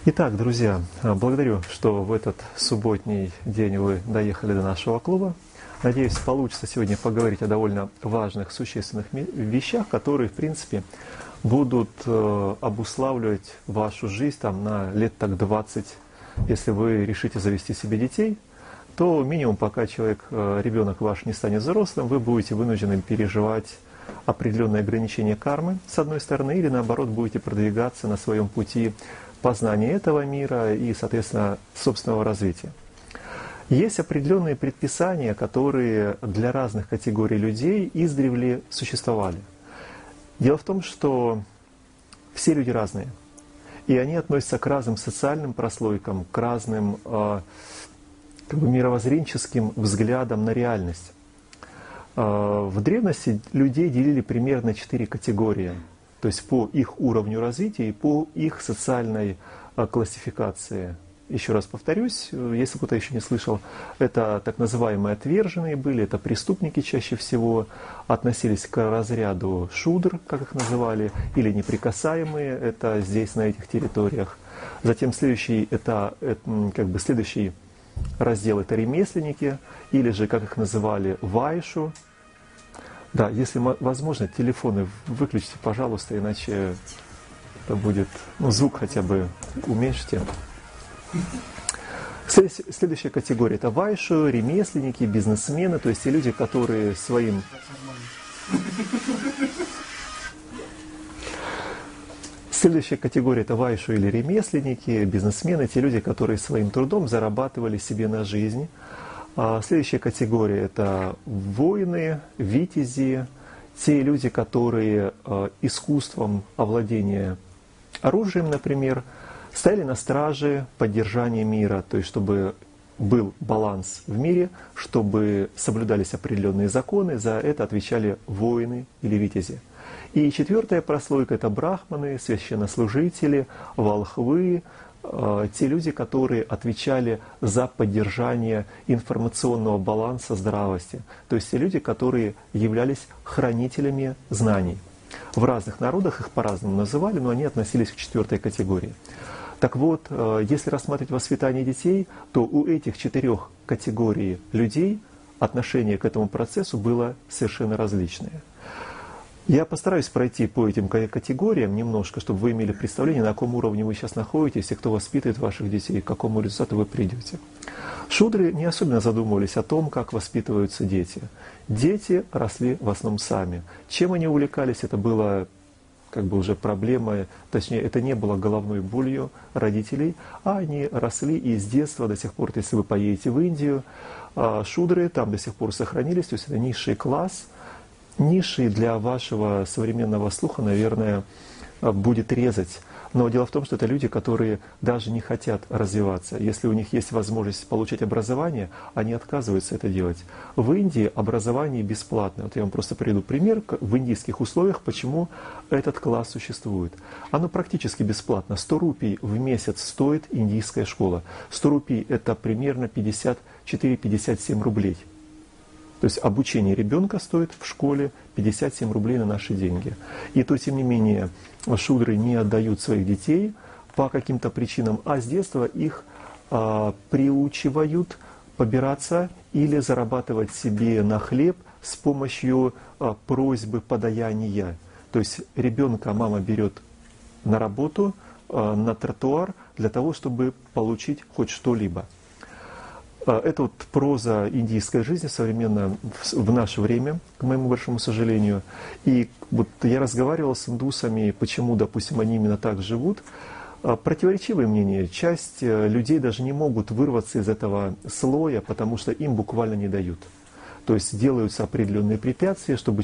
Итак, друзья, благодарю, что в этот субботний день вы доехали до нашего клуба. Надеюсь, получится сегодня поговорить о довольно важных, существенных вещах, которые, в принципе, будут обуславливать вашу жизнь там, на лет так 20. Если вы решите завести себе детей, то минимум, пока ребенок ваш не станет взрослым, вы будете вынуждены переживать определенные ограничения кармы, с одной стороны, или наоборот, будете продвигаться на своем пути познания этого мира и, соответственно, собственного развития. Есть определенные предписания, которые для разных категорий людей издревле существовали. Дело в том, что все люди разные, и они относятся к разным социальным прослойкам, к разным мировоззренческим взглядам на реальность. В древности людей делили примерно 4 категории, то есть по их уровню развития и по их социальной классификации. Еще раз повторюсь, если кто-то еще не слышал, это так называемые отверженные были, это преступники чаще всего, относились к разряду шудр, как их называли, или неприкасаемые, это здесь, на этих территориях. Затем следующий раздел — это ремесленники, или же, как их называли, вайшу. Да, если возможно, телефоны выключите, пожалуйста, иначе это будет, звук хотя бы уменьшите. Следующая категория — это вайшу, ремесленники, бизнесмены, то есть те люди, которые своим... Следующая категория — это вайшу или ремесленники, бизнесмены, те люди, которые своим трудом зарабатывали себе на жизнь. Следующая категория — это воины, витязи, те люди, которые искусством овладения оружием, например, стояли на страже поддержания мира, то есть чтобы был баланс в мире, чтобы соблюдались определенные законы, за это отвечали воины или витязи. И четвертая прослойка — это брахманы, священнослужители, волхвы, те люди, которые отвечали за поддержание информационного баланса, здравости. То есть те люди, которые являлись хранителями знаний. В разных народах их по-разному называли, но они относились к четвертой категории. Так вот, если рассматривать воспитание детей, то у этих 4 категорий людей отношение к этому процессу было совершенно различное. Я постараюсь пройти по этим категориям немножко, чтобы вы имели представление, на каком уровне вы сейчас находитесь и кто воспитывает ваших детей, к какому результату вы придете. Шудры не особенно задумывались о том, как воспитываются дети. Дети росли в основном сами. Чем они увлекались, это было уже проблема, точнее, это не было головной болью родителей, а они росли и с детства до сих пор, если вы поедете в Индию, шудры там до сих пор сохранились, то есть это низший класс. Низший для вашего современного слуха, наверное, будет резать. Но дело в том, что это люди, которые даже не хотят развиваться. Если у них есть возможность получать образование, они отказываются это делать. В Индии образование бесплатно. Вот я вам просто приведу пример в индийских условиях, почему этот класс существует. Оно практически бесплатно. 100 рупий в месяц стоит индийская школа. 100 рупий — это примерно 54-57 рублей. То есть обучение ребенка стоит в школе 57 рублей на наши деньги. И то, тем не менее, шудры не отдают своих детей по каким-то причинам, а с детства их приучивают побираться или зарабатывать себе на хлеб с помощью просьбы подаяния. То есть ребенка мама берет на работу, на тротуар для того, чтобы получить хоть что-либо. Это вот проза индийской жизни современно в наше время, к моему большому сожалению. И вот я разговаривал с индусами, почему, допустим, они именно так живут. Противоречивые мнения. Часть людей даже не могут вырваться из этого слоя, потому что им буквально не дают. То есть делаются определенные препятствия, чтобы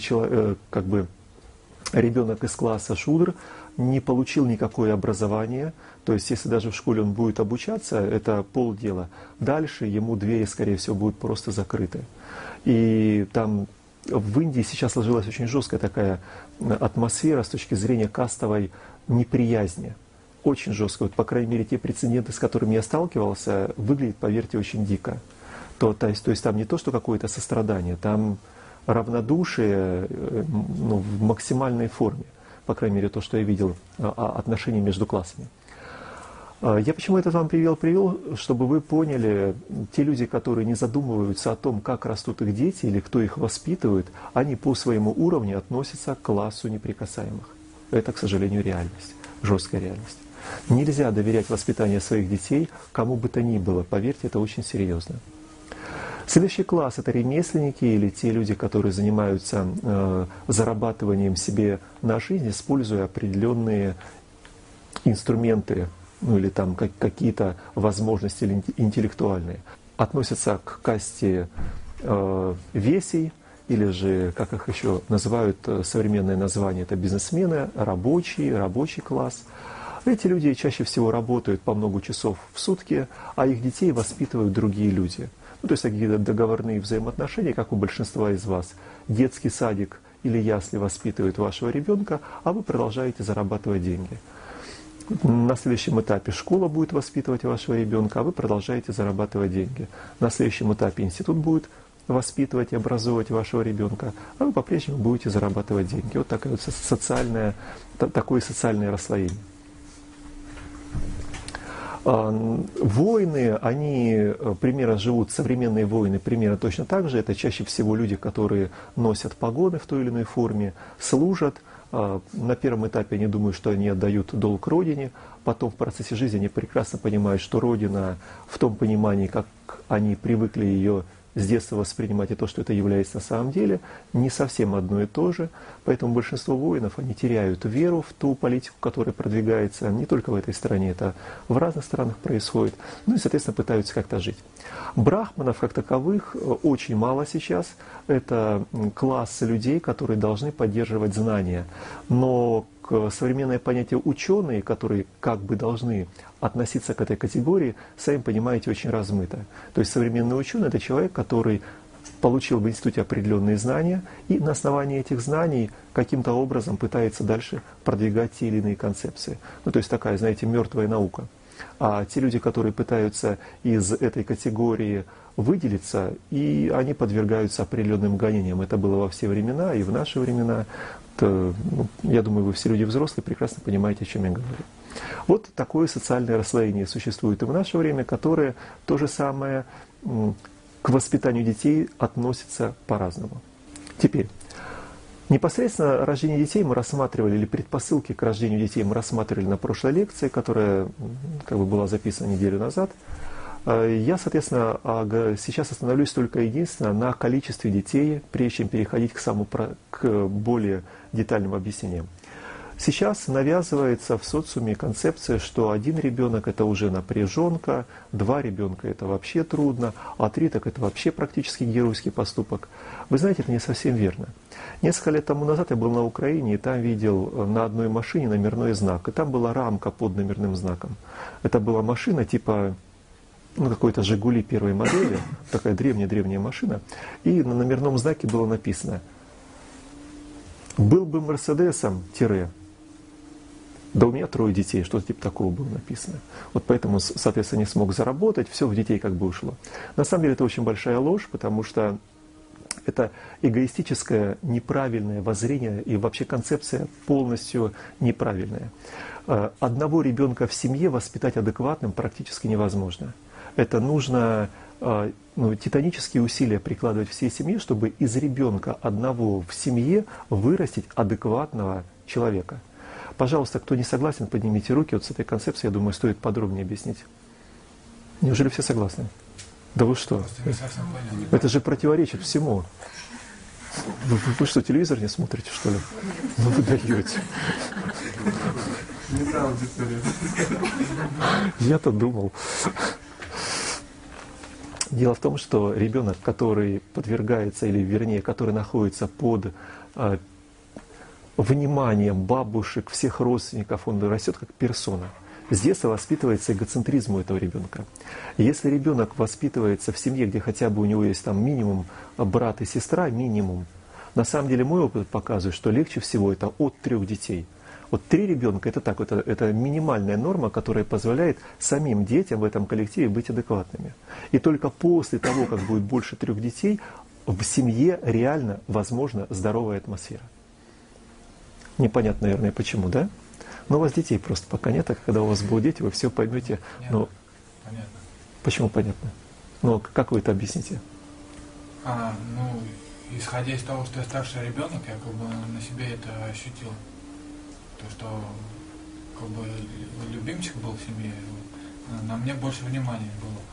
ребенок из класса шудр не получил никакое образование. То есть, если даже в школе он будет обучаться, это полдела. Дальше ему двери, скорее всего, будут просто закрыты. И там в Индии сейчас сложилась очень жесткая такая атмосфера с точки зрения кастовой неприязни. Очень жестко. Вот, по крайней мере, те прецеденты, с которыми я сталкивался, выглядят, поверьте, очень дико. То есть там не то, что какое-то сострадание, там равнодушие в максимальной форме. По крайней мере, то, что я видел, отношения между классами. Я почему это вам привел, чтобы вы поняли, те люди, которые не задумываются о том, как растут их дети или кто их воспитывает, они по своему уровню относятся к классу неприкасаемых. Это, к сожалению, реальность, жесткая реальность. Нельзя доверять воспитанию своих детей кому бы то ни было, поверьте, это очень серьезно. Следующий класс – это ремесленники или те люди, которые занимаются зарабатыванием себе на жизнь, используя определенные инструменты, ну или там какие-то возможности интеллектуальные. Относятся к касте весей, или же, как их еще называют, современное название, это бизнесмены, рабочий класс. Эти люди чаще всего работают по много часов в сутки, а их детей воспитывают другие люди. Ну, то есть какие-то договорные взаимоотношения, как у большинства из вас. Детский садик или ясли воспитывают вашего ребенка, а вы продолжаете зарабатывать деньги. На следующем этапе школа будет воспитывать вашего ребенка, а вы продолжаете зарабатывать деньги. На следующем этапе институт будет воспитывать и образовывать вашего ребенка, а вы по-прежнему будете зарабатывать деньги. Вот такое социальное расслоение. Воины, они примерно живут, современные воины примерно точно так же. Это чаще всего люди, которые носят погоны в той или иной форме, служат. На первом этапе они думают, что они отдают долг Родине, потом в процессе жизни они прекрасно понимают, что Родина в том понимании, как они привыкли ее с детства воспринимать, и то, что это является на самом деле, не совсем одно и то же. Поэтому большинство воинов, они теряют веру в ту политику, которая продвигается не только в этой стране, это в разных странах происходит, ну и, соответственно, пытаются как-то жить. Брахманов, как таковых, очень мало сейчас. Это класс людей, которые должны поддерживать знания. Но современное понятие ученые, которые как бы должны относиться к этой категории, сами понимаете, очень размыто. То есть современный ученый – это человек, который получил в институте определенные знания и на основании этих знаний каким-то образом пытается дальше продвигать те или иные концепции. Ну, то есть такая, знаете, мертвая наука. А те люди, которые пытаются из этой категории выделиться, и они подвергаются определенным гонениям. Это было во все времена и в наши времена. Я думаю, вы все люди взрослые прекрасно понимаете, о чем я говорю. Вот такое социальное расслоение существует и в наше время, которое то же самое к воспитанию детей относится по-разному. Теперь, непосредственно рождение детей мы рассматривали, или предпосылки к рождению детей мы рассматривали на прошлой лекции, которая была записана неделю назад. Я, соответственно, сейчас остановлюсь только единственно на количестве детей, прежде чем переходить к более детальным объяснениям. Сейчас навязывается в социуме концепция, что 1 ребенок – это уже напряженка, 2 ребенка – это вообще трудно, а 3 – так это вообще практически геройский поступок. Вы знаете, это не совсем верно. Несколько лет тому назад я был на Украине, и там видел на одной машине номерной знак, и там была рамка под номерным знаком. Это была машина типа какой-то «Жигули» первой модели, такая древняя машина, и на номерном знаке было написано «Был бы Мерседесом, да у меня 3 детей», что-то типа такого было написано. Вот поэтому, соответственно, не смог заработать, все в детей как бы ушло. На самом деле это очень большая ложь, потому что это эгоистическое, неправильное воззрение и вообще концепция полностью неправильная. Одного ребенка в семье воспитать адекватным практически невозможно. Это нужно титанические усилия прикладывать всей семье, чтобы из ребенка одного в семье вырастить адекватного человека. Пожалуйста, кто не согласен, поднимите руки. Вот с этой концепцией, я думаю, стоит подробнее объяснить. Неужели все согласны? Да вы что? Это же противоречит всему. Вы что, телевизор не смотрите, что ли? Ну вы даете. Я-то думал. Дело в том, что ребенок, который подвергается, или вернее, который находится под вниманием бабушек, всех родственников, он растет как персона. С детства воспитывается эгоцентризм у этого ребенка. Если ребенок воспитывается в семье, где хотя бы у него есть там минимум брат и сестра, минимум, на самом деле мой опыт показывает, что легче всего это от 3 детей. Вот 3 ребенка это минимальная норма, которая позволяет самим детям в этом коллективе быть адекватными. И только после того, как будет больше 3 детей, в семье реально возможна здоровая атмосфера. Непонятно, наверное, почему, да? Но у вас детей просто пока нет, а когда у вас будут дети, вы все поймете. Но понятно. почему понятно? Но как вы это объясните? Ну, исходя из того, что я старший ребенок, я как бы на себе это ощутил. То, что как бы любимчик был в семье, на мне больше внимания было.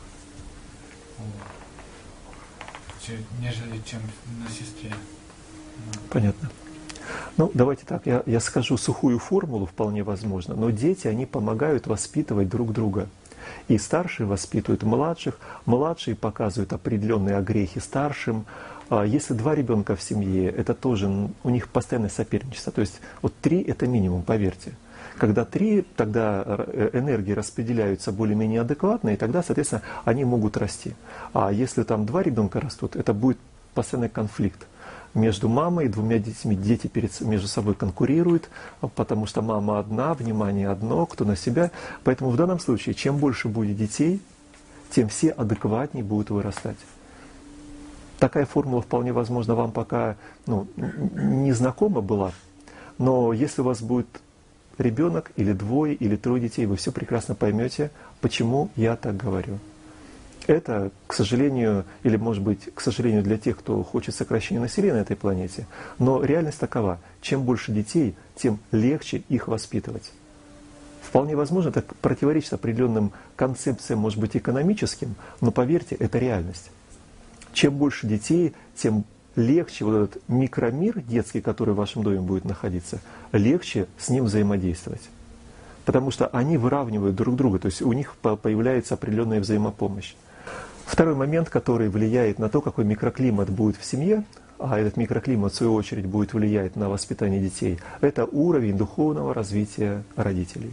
Нежели чем на сестре. Понятно. Ну, давайте так, я скажу сухую формулу, вполне возможно, но дети, они помогают воспитывать друг друга. И старшие воспитывают младших, младшие показывают определенные огрехи старшим. Если 2 ребенка в семье, это тоже у них постоянное соперничество. То есть вот 3 это минимум, поверьте. Когда 3, тогда энергии распределяются более-менее адекватно, и тогда, соответственно, они могут расти. А если там 2 ребенка растут, это будет постоянный конфликт между мамой и 2 детьми. Дети между собой конкурируют, потому что мама одна, внимание одно, кто на себя. Поэтому в данном случае, чем больше будет детей, тем все адекватнее будут вырастать. Такая формула вполне возможно вам пока не знакома была, но если у вас будет ребенок или 2, или 3 детей, вы все прекрасно поймете, почему я так говорю. Это, к сожалению, или может быть, к сожалению для тех, кто хочет сокращения населения на этой планете, но реальность такова: чем больше детей, тем легче их воспитывать. Вполне возможно, это противоречит определенным концепциям, может быть, экономическим, но поверьте, это реальность. Чем больше детей, тем легче вот этот микромир детский, который в вашем доме будет находиться, легче с ним взаимодействовать. Потому что они выравнивают друг друга, то есть у них появляется определенная взаимопомощь. Второй момент, который влияет на то, какой микроклимат будет в семье, а этот микроклимат, в свою очередь, будет влиять на воспитание детей, это уровень духовного развития родителей.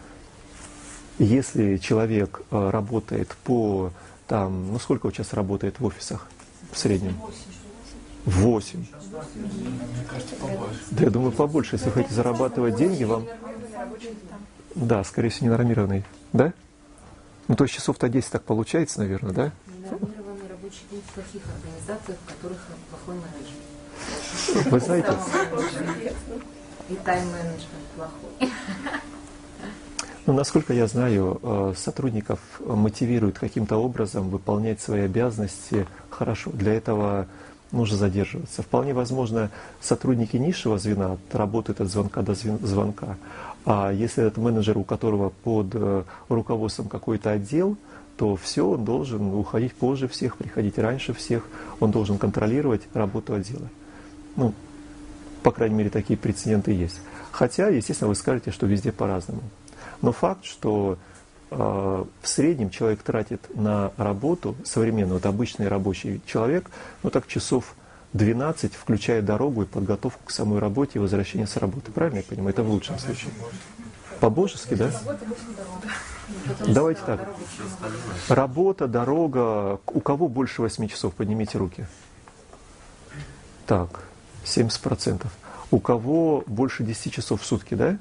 Если человек работает сколько он сейчас работает в офисах в среднем? 8. Мне кажется, побольше. Да, я думаю, побольше. Если вы хотите зарабатывать деньги, вам... Да, скорее всего, ненормированный. Да? Ну, то есть часов-то 10 так получается, наверное, да? Ненормированный рабочий день в плохих организациях, в которых плохой менеджмент. Вы знаете... И тайм-менеджмент плохой. Ну, насколько я знаю, сотрудников мотивируют каким-то образом выполнять свои обязанности хорошо. Для этого нужно задерживаться. Вполне возможно, сотрудники низшего звена работают от звонка до звонка. А если это менеджер, у которого под руководством какой-то отдел, то все, он должен уходить позже всех, приходить раньше всех, он должен контролировать работу отдела. Ну, по крайней мере, такие прецеденты есть. Хотя, естественно, вы скажете, что везде по-разному. Но факт, что в среднем человек тратит на работу, современный, вот обычный рабочий человек, так часов 12, включая дорогу и подготовку к самой работе и возвращение с работы. Правильно я понимаю? Это в лучшем случае. По-божески, да? Давайте так. Работа, дорога. У кого больше 8 часов? Поднимите руки. Так, 70%. У кого больше 10 часов в сутки, да?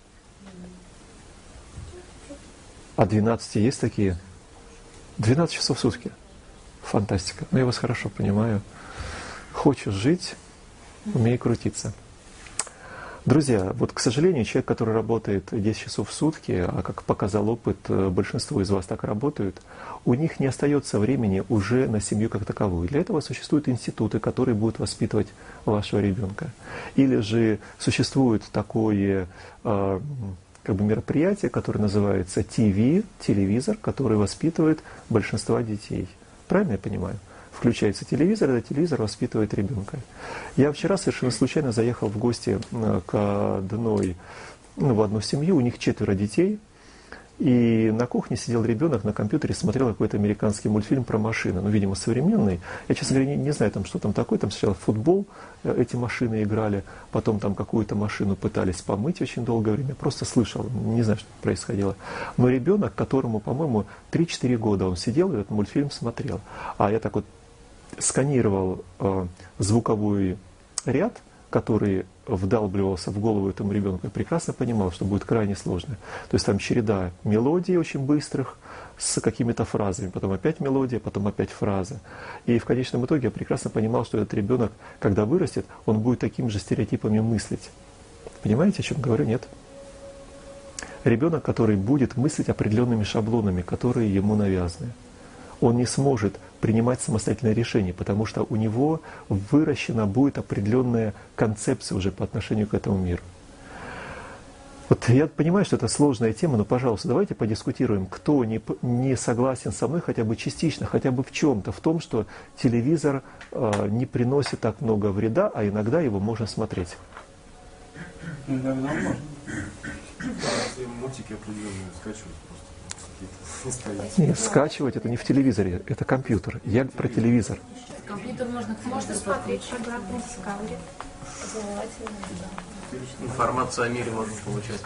А 12 есть такие? 12 часов в сутки. Фантастика. Ну, я вас хорошо понимаю. Хочешь жить, умей крутиться. Друзья, вот, к сожалению, человек, который работает 10 часов в сутки, а как показал опыт, большинство из вас так работают, у них не остается времени уже на семью как таковую. Для этого существуют институты, которые будут воспитывать вашего ребенка. Или же существует такое мероприятие, которое называется ТВ, телевизор, который воспитывает большинство детей. Правильно я понимаю? Включается телевизор, и этот телевизор воспитывает ребенка. Я вчера совершенно случайно заехал в гости к в одну семью, у них 4 детей, и на кухне сидел ребенок на компьютере, смотрел какой-то американский мультфильм про машины, видимо, современный. Я, честно говоря, не знаю, что там такое, там сначала в футбол эти машины играли, потом там какую-то машину пытались помыть очень долгое время, просто слышал, не знаю, что происходило. Но ребенок, которому, по-моему, 3-4 года он сидел, этот мультфильм смотрел, а я так вот сканировал звуковой ряд, который вдалбливался в голову этому ребенку, я прекрасно понимал, что будет крайне сложно. То есть там череда мелодий очень быстрых с какими-то фразами, потом опять мелодия, потом опять фраза. И в конечном итоге я прекрасно понимал, что этот ребенок, когда вырастет, он будет такими же стереотипами мыслить. Понимаете, о чем говорю? Нет? Ребенок, который будет мыслить определенными шаблонами, которые ему навязаны. Он не сможет принимать самостоятельное решение, потому что у него выращена будет определенная концепция уже по отношению к этому миру. Вот я понимаю, что это сложная тема, но, пожалуйста, давайте подискутируем, кто не согласен со мной хотя бы частично, хотя бы в чем-то, в том, что телевизор не приносит так много вреда, а иногда его можно смотреть. Иногда можно. Мультики определенные скачивать просто. Нет, скачивать это не в телевизоре, это компьютер. Я про телевизор. Компьютер можно смотреть программу Discovery. Информацию о мире можно получать.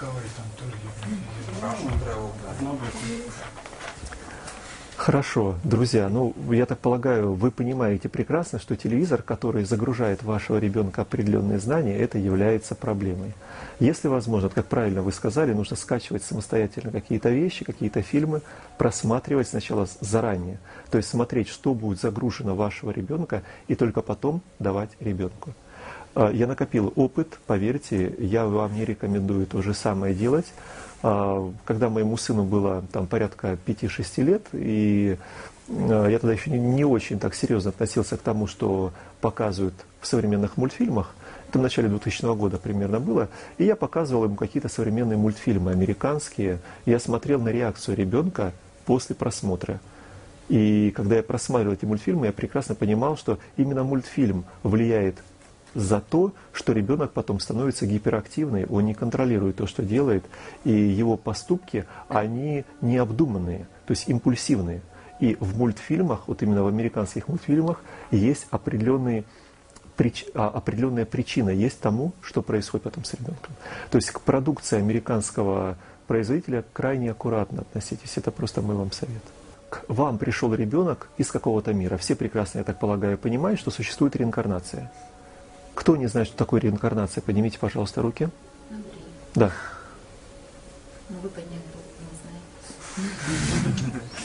Хорошо, друзья, ну, я так полагаю, вы понимаете прекрасно, что телевизор, который загружает в вашего ребенка определенные знания, это является проблемой. Если возможно, как правильно вы сказали, нужно скачивать самостоятельно какие-то вещи, какие-то фильмы, просматривать сначала заранее. То есть смотреть, что будет загружено вашего ребенка, и только потом давать ребенку. Я накопил опыт, поверьте, я вам не рекомендую то же самое делать. Когда моему сыну было там порядка 5-6 лет, и я тогда еще не очень так серьезно относился к тому, что показывают в современных мультфильмах, это в начале 2000 года примерно было, и я показывал ему какие-то современные мультфильмы американские, я смотрел на реакцию ребенка после просмотра. И когда я просматривал эти мультфильмы, я прекрасно понимал, что именно мультфильм влияет за то, что ребенок потом становится гиперактивный, он не контролирует то, что делает, и его поступки, они необдуманные, то есть импульсивные. И в мультфильмах, вот именно в американских мультфильмах, есть определенная причина есть тому, что происходит потом с ребенком. То есть к продукции американского производителя крайне аккуратно относитесь, это просто мой вам совет. К вам пришел ребенок из какого-то мира. Все прекрасно, я так полагаю, понимают, что существует реинкарнация. Кто не знает, что такое реинкарнация, поднимите, пожалуйста, руки. Андрей. Да. Ну, вы подняли руку, не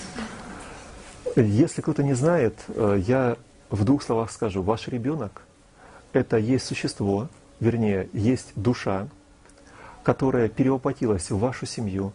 знаете. Если кто-то не знает, я в двух словах скажу. Ваш ребенок – это есть существо, вернее, есть душа, которая перевоплотилась в вашу семью,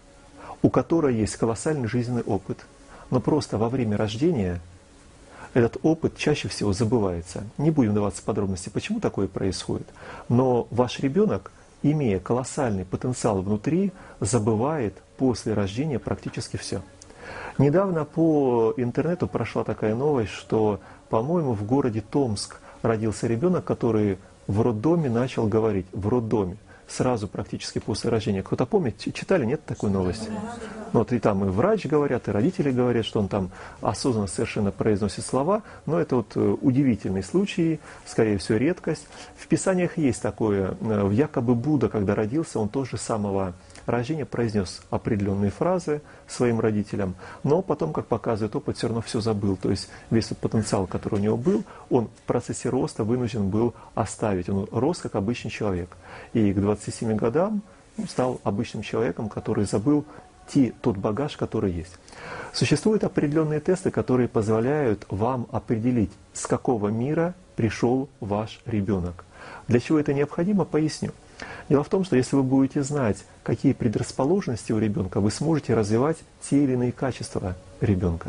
у которой есть колоссальный жизненный опыт, но просто во время рождения этот опыт чаще всего забывается. Не будем вдаваться в подробности, почему такое происходит. Но ваш ребенок, имея колоссальный потенциал внутри, забывает после рождения практически все. Недавно по интернету прошла такая новость, что, по-моему, в городе Томск родился ребенок, который в роддоме начал говорить. В роддоме. Сразу практически после рождения. Кто-то помнит, читали, нет такой новости? Ну, вот и там и врач говорят, и родители говорят, что он там осознанно совершенно произносит слова, но это вот удивительный случай, скорее всего, редкость. В Писаниях есть такое, якобы Будда, когда родился, он тоже с самого рождения произнес определенные фразы своим родителям, но потом, как показывает опыт, все равно все забыл. То есть весь тот потенциал, который у него был, он в процессе роста вынужден был оставить. Он рос как обычный человек. И к 27 годам стал обычным человеком, который забыл тот багаж, который есть. Существуют определенные тесты, которые позволяют вам определить, с какого мира пришел ваш ребенок. Для чего это необходимо, поясню. Дело в том, что если вы будете знать, какие предрасположенности у ребенка, вы сможете развивать те или иные качества ребенка.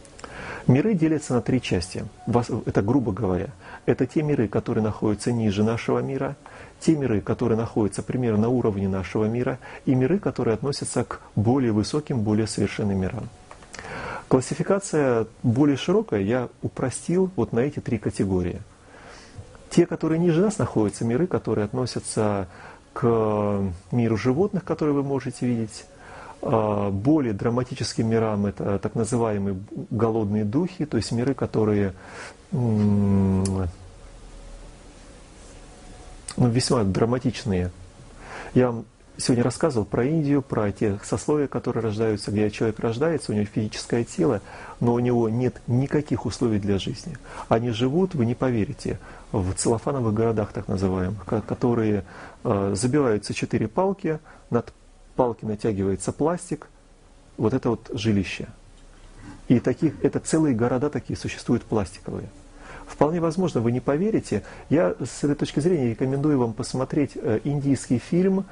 Миры делятся на 3 части. Это грубо говоря. Это те миры, которые находятся ниже нашего мира, те миры, которые находятся примерно на уровне нашего мира, и миры, которые относятся к более высоким, более совершенным мирам. Классификация более широкая, я упростил вот на эти 3 категории. Те, которые ниже нас находятся, миры, которые относятся к миру животных, которые вы можете видеть, более драматическим мирам, это так называемые голодные духи, то есть миры, которые весьма драматичные. Я вам сегодня рассказывал про Индию, про те сословия, которые рождаются, где человек рождается, у него физическое тело, но у него нет никаких условий для жизни. Они живут, вы не поверите, в целлофановых городах, так называемых, которые забиваются 4 палки, над палки натягивается пластик, вот это вот жилище. И это целые города такие существуют пластиковые. Вполне возможно, вы не поверите. Я с этой точки зрения рекомендую вам посмотреть индийский фильм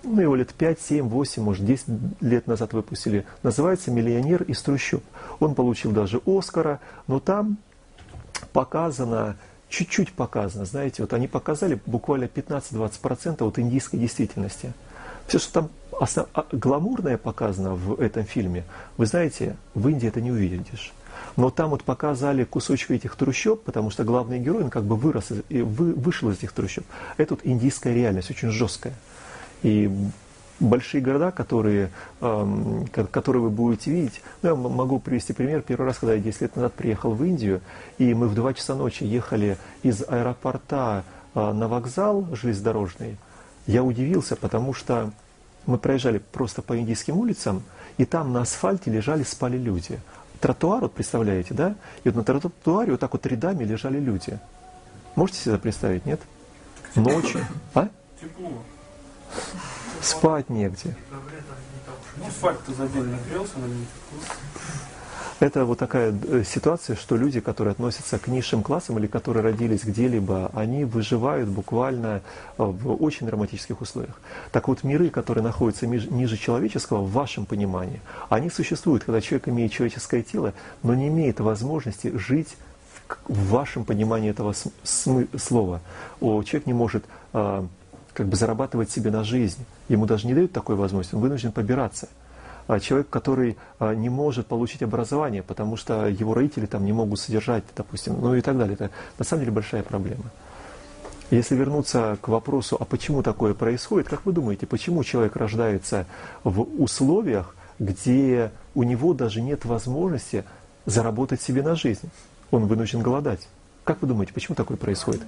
ну, его лет 5, 7, 8, может 10 лет назад выпустили. Называется «Миллионер из трущоб». Он получил даже Оскара, но там показано, чуть-чуть показано, знаете, вот они показали буквально 15-20% от индийской действительности. Все, что там гламурное показано в этом фильме, вы знаете, в Индии это не увидишь. Но там вот показали кусочки этих трущоб, потому что главный герой, он как бы вышел из этих трущоб. Это вот индийская реальность, очень жесткая. И большие города, которые вы будете видеть, ну, я могу привести пример. Первый раз, когда я 10 лет назад приехал в Индию, и мы в 2 часа ночи ехали из аэропорта на вокзал железнодорожный, я удивился, потому что мы проезжали просто по индийским улицам, и там на асфальте спали люди. Тротуар, вот представляете, да? И вот на тротуаре вот так вот рядами лежали люди. Можете себе это представить, нет? Ночью. А? Тепло. Спать негде. Ну, асфальт-то за день нагрелся, но не тепло. Это вот такая ситуация, что люди, которые относятся к низшим классам или которые родились где-либо, они выживают буквально в очень драматических условиях. Так вот, миры, которые находятся ниже человеческого, в вашем понимании, они существуют, когда человек имеет человеческое тело, но не имеет возможности жить в вашем понимании этого слова. Человек не может зарабатывать себе на жизнь. Ему даже не дают такой возможности, он вынужден побираться. Человек, который не может получить образование, потому что его родители там не могут содержать, допустим, ну и так далее. Это на самом деле большая проблема. Если вернуться к вопросу, а почему такое происходит, как вы думаете, почему человек рождается в условиях, где у него даже нет возможности заработать себе на жизнь? Он вынужден голодать. Как вы думаете, почему такое происходит?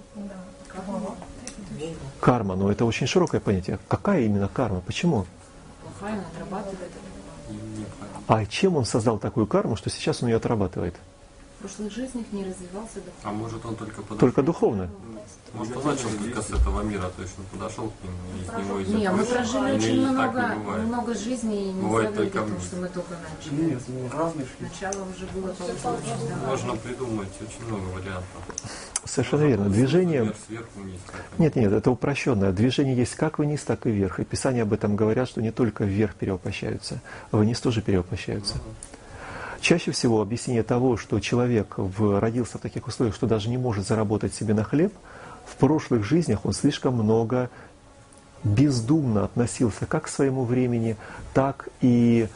Карма, но это очень широкое понятие. Какая именно карма? Почему? Плохая, она отрабатывает. А чем он создал такую карму, что сейчас он ее отрабатывает? В прошлых жизнях не развивался духовно. А может он только подошел? Только духовно. Может он начал только с этого мира, то есть он подошел к нему и из него Не, мы прожили очень Или так не бывает? много жизней, и нельзя Бывает говорить только о том, в что мы только начали. Нет, ну, разные шли. Начало уже было получилось очень давно. Можно придумать очень много вариантов. Совершенно верно. Движение... Например, сверху вниз. Нет, это упрощенное. Движение есть как вниз, так и вверх. И Писания об этом говорят, что не только вверх перевоплощаются, а вниз тоже перевоплощаются. Чаще всего объяснение того, что человек родился в таких условиях, что даже не может заработать себе на хлеб, в прошлых жизнях он слишком много бездумно относился как к своему времени, так и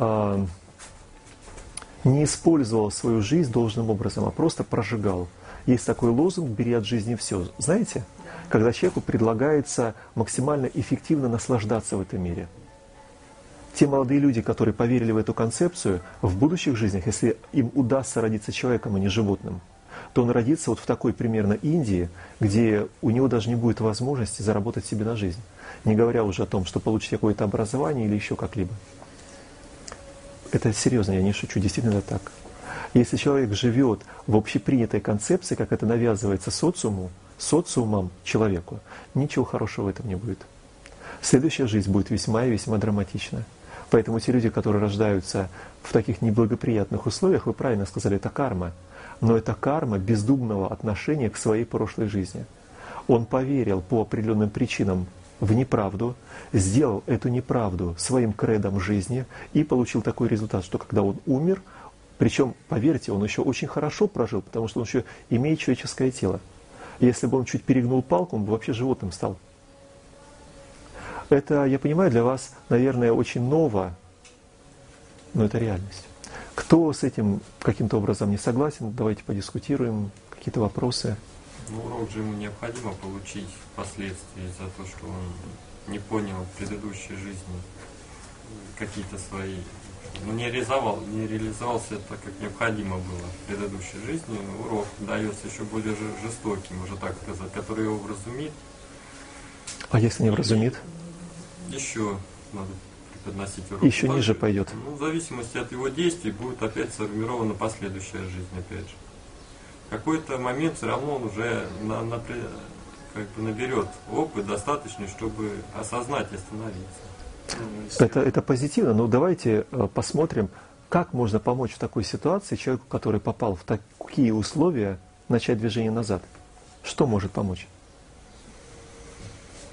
не использовал свою жизнь должным образом, а просто прожигал. Есть такой лозунг «бери от жизни все». Знаете? Когда человеку предлагается максимально эффективно наслаждаться в этом мире. Те молодые люди, которые поверили в эту концепцию, в будущих жизнях, если им удастся родиться человеком, а не животным, то он родится вот в такой примерно Индии, где у него даже не будет возможности заработать себе на жизнь. Не говоря уже о том, что получить какое-то образование или еще как-либо. Это серьезно, я не шучу, действительно это так. Если человек живет в общепринятой концепции, как это навязывается социумом человеку, ничего хорошего в этом не будет. Следующая жизнь будет весьма и весьма драматична. Поэтому те люди, которые рождаются в таких неблагоприятных условиях, вы правильно сказали, это карма. Но это карма бездумного отношения к своей прошлой жизни. Он поверил по определенным причинам в неправду, сделал эту неправду своим кредом жизни и получил такой результат, что когда он умер, причем, поверьте, он еще очень хорошо прожил, потому что он еще имеет человеческое тело. Если бы он чуть перегнул палку, он бы вообще животным стал. Это, я понимаю, для вас, наверное, очень ново, но это реальность. Кто с этим каким-то образом не согласен, давайте подискутируем, какие-то вопросы. Ну, урок же ему необходимо получить впоследствии за то, что он не понял в предыдущей жизни какие-то свои... Ну, не реализовался это как необходимо было в предыдущей жизни. Урок дается еще более жестокий, можно так сказать, который его вразумит. А если не вразумит? Еще надо преподносить урок. Еще ниже пойдет. Ну, в зависимости от его действий будет опять сформирована последующая жизнь, опять же. В какой-то момент все равно он уже наберет опыт достаточный, чтобы осознать и остановиться. Это позитивно, но давайте посмотрим, как можно помочь в такой ситуации человеку, который попал в такие условия, начать движение назад. Что может помочь?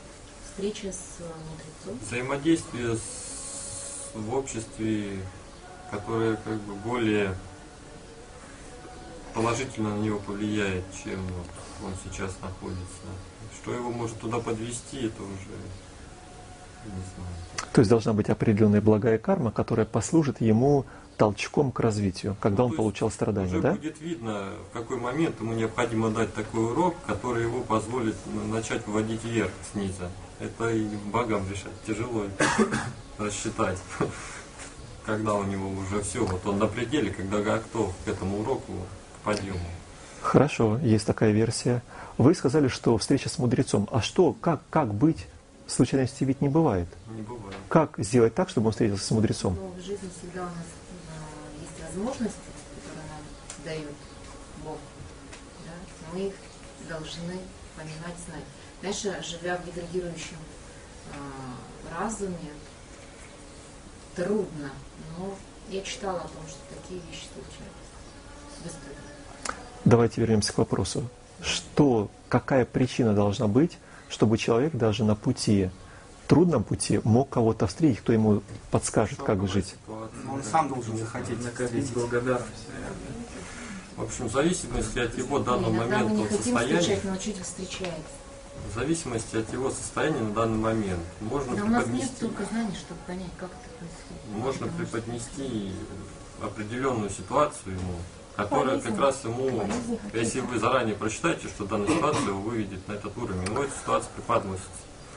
встреча с мудрецом. Взаимодействие в обществе, которое как бы более положительно на него повлияет, чем вот он сейчас находится. Что его может туда подвести, это уже не знаю. То есть должна быть определенная благая карма, которая послужит ему толчком к развитию, когда он получал страдания, уже да? будет видно, в какой момент ему необходимо дать такой урок, который его позволит начать выводить вверх снизу. Это и богам решать тяжело рассчитать, когда у него уже все, вот он на пределе, когда готов к этому уроку, к подъему. Хорошо, есть такая версия. Вы сказали, что встреча с мудрецом. А что, как быть? Случайности ведь не бывает. Не бывает. Как сделать так, чтобы он встретился с мудрецом? Но в жизни всегда у нас есть возможности, которые нам дает Бог. Да? Мы их должны понимать, знать. Знаешь, живя в деградирующем разуме, трудно. Но я читала о том, что такие вещи случаются. Быстро. Давайте вернемся к вопросу. Какая причина должна быть, чтобы человек даже на пути, трудном пути, мог кого-то встретить, кто ему подскажет, как жить? Он сам должен захотеть накопить благодарность. В общем, в зависимости от его данного Иногда мы не момента хотим состояния, встречать, но учитель встречается. в зависимости от его состояния на данный момент, можно Да у нас нет преподнести, столько знаний, чтобы понять, как это происходит. можно Потому что преподнести определенную ситуацию ему, которая как раз ему, если вы заранее прочитаете, что данная ситуация его выведет на этот уровень, ему эта ситуация преподносится.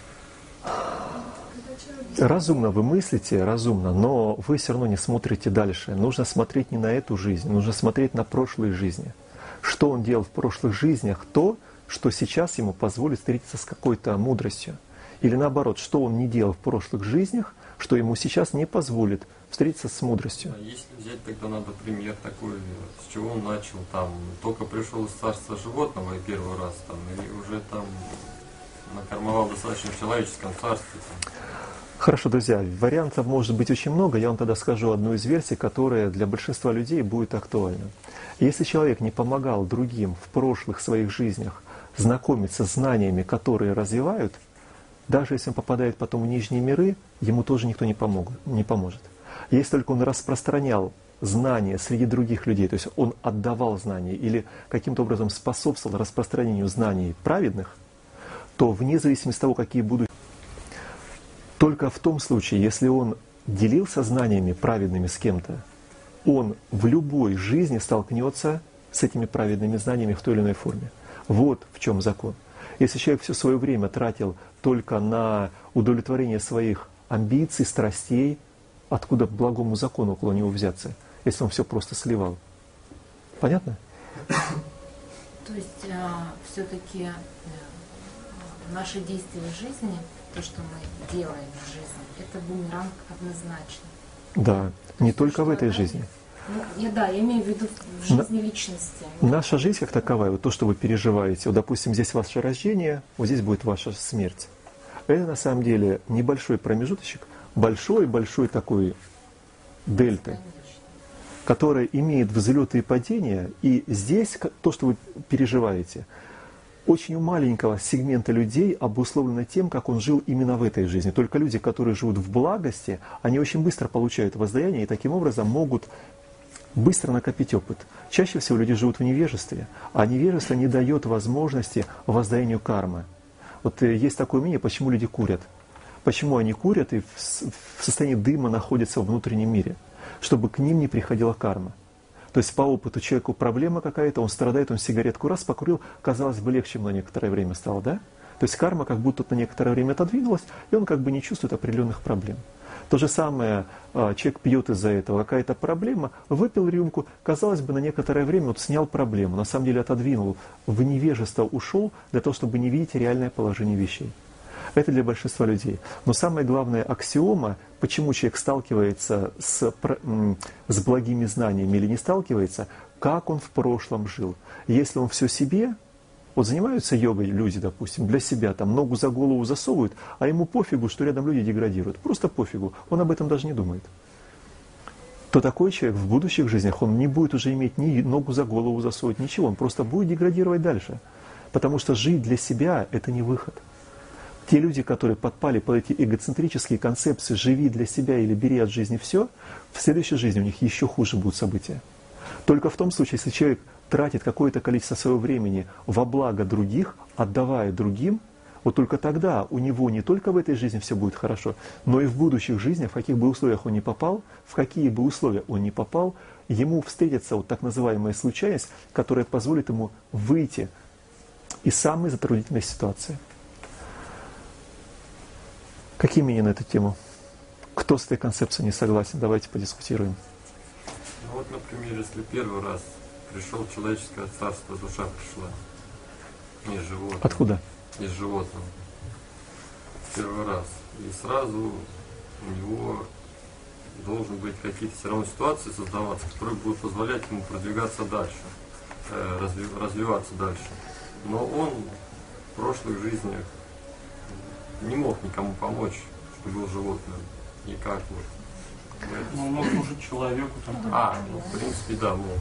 Разумно вы мыслите, разумно, но вы все равно не смотрите дальше. Нужно смотреть не на эту жизнь, нужно смотреть на прошлые жизни. Что он делал в прошлых жизнях, то, что сейчас ему позволит встретиться с какой-то мудростью. Или наоборот, что он не делал в прошлых жизнях, что ему сейчас не позволит встретиться с мудростью. А если взять, тогда надо пример такой, с чего он начал, там, только пришел из царства животного и первый раз, там, или уже там накормовал достаточно в человеческом царстве. Там. Хорошо, друзья, вариантов может быть очень много. Я вам тогда скажу одну из версий, которая для большинства людей будет актуальна. Если человек не помогал другим в прошлых своих жизнях знакомиться с знаниями, которые развивают, даже если он попадает потом в нижние миры, ему тоже никто не поможет. Если только он распространял знания среди других людей, то есть он отдавал знания или каким-то образом способствовал распространению знаний праведных, то вне зависимости от того, какие будут, только в том случае, если он делился знаниями праведными с кем-то, он в любой жизни столкнется с этими праведными знаниями в той или иной форме. Вот в чем закон. Если человек все свое время тратил только на удовлетворение своих амбиций, страстей, откуда благому закону около него взяться, если он все просто сливал? Понятно? То есть все-таки наши действия в жизни, то, что мы делаем в жизни, это бумеранг однозначно. Да, не только в этой жизни. Ну, я имею в виду в жизни личности. Наша жизнь как таковая, вот то, что вы переживаете, вот, допустим, здесь ваше рождение, вот здесь будет ваша смерть. Это на самом деле небольшой промежуточек, большой-большой такой дельты, которая имеет взлеты и падения, и здесь то, что вы переживаете, очень у маленького сегмента людей обусловлено тем, как он жил именно в этой жизни. Только люди, которые живут в благости, они очень быстро получают воздаяние и таким образом могут быстро накопить опыт. Чаще всего люди живут в невежестве, а невежество не дает возможности воздаянию кармы. Вот есть такое мнение, почему люди курят. Почему они курят и в состоянии дыма находятся в внутреннем мире? Чтобы к ним не приходила карма. То есть по опыту человеку проблема какая-то, он страдает, он сигаретку раз покурил, казалось бы, легче на некоторое время стало, да? То есть карма как будто на некоторое время отодвинулась, и он как бы не чувствует определенных проблем. То же самое, человек пьет из-за этого, какая-то проблема, выпил рюмку, казалось бы, на некоторое время вот снял проблему, на самом деле отодвинул, в невежество ушел для того, чтобы не видеть реальное положение вещей. Это для большинства людей. Но самая главная аксиома, почему человек сталкивается с благими знаниями или не сталкивается, как он в прошлом жил. Если он все себе, вот занимаются йогой люди, допустим, для себя, там ногу за голову засовывают, а ему пофигу, что рядом люди деградируют. Просто пофигу, он об этом даже не думает. То такой человек в будущих жизнях, он не будет уже иметь ни ногу за голову засовывать, ничего, он просто будет деградировать дальше. Потому что жить для себя – это не выход. Те люди, которые подпали под эти эгоцентрические концепции «живи для себя» или «бери от жизни все», в следующей жизни у них еще хуже будут события. Только в том случае, если человек тратит какое-то количество своего времени во благо других, отдавая другим, вот только тогда у него не только в этой жизни все будет хорошо, но и в будущих жизнях, в каких бы условиях он ни попал, в какие бы условия он ни попал, ему встретится вот так называемая случайность, которая позволит ему выйти из самой затруднительной ситуации. Какие мнения на эту тему? Кто с этой концепцией не согласен? Давайте подискутируем. Ну вот, например, если первый раз пришел человеческое царство, душа пришла из животного. Откуда? Из животного. Первый раз. И сразу у него должны быть какие-то все равно ситуации создаваться, которые будут позволять ему продвигаться дальше, развиваться дальше. Но он в прошлых жизнях не мог никому помочь, что был животным. Никак вот. Ну, он мог служить человеку. В принципе, да, мог.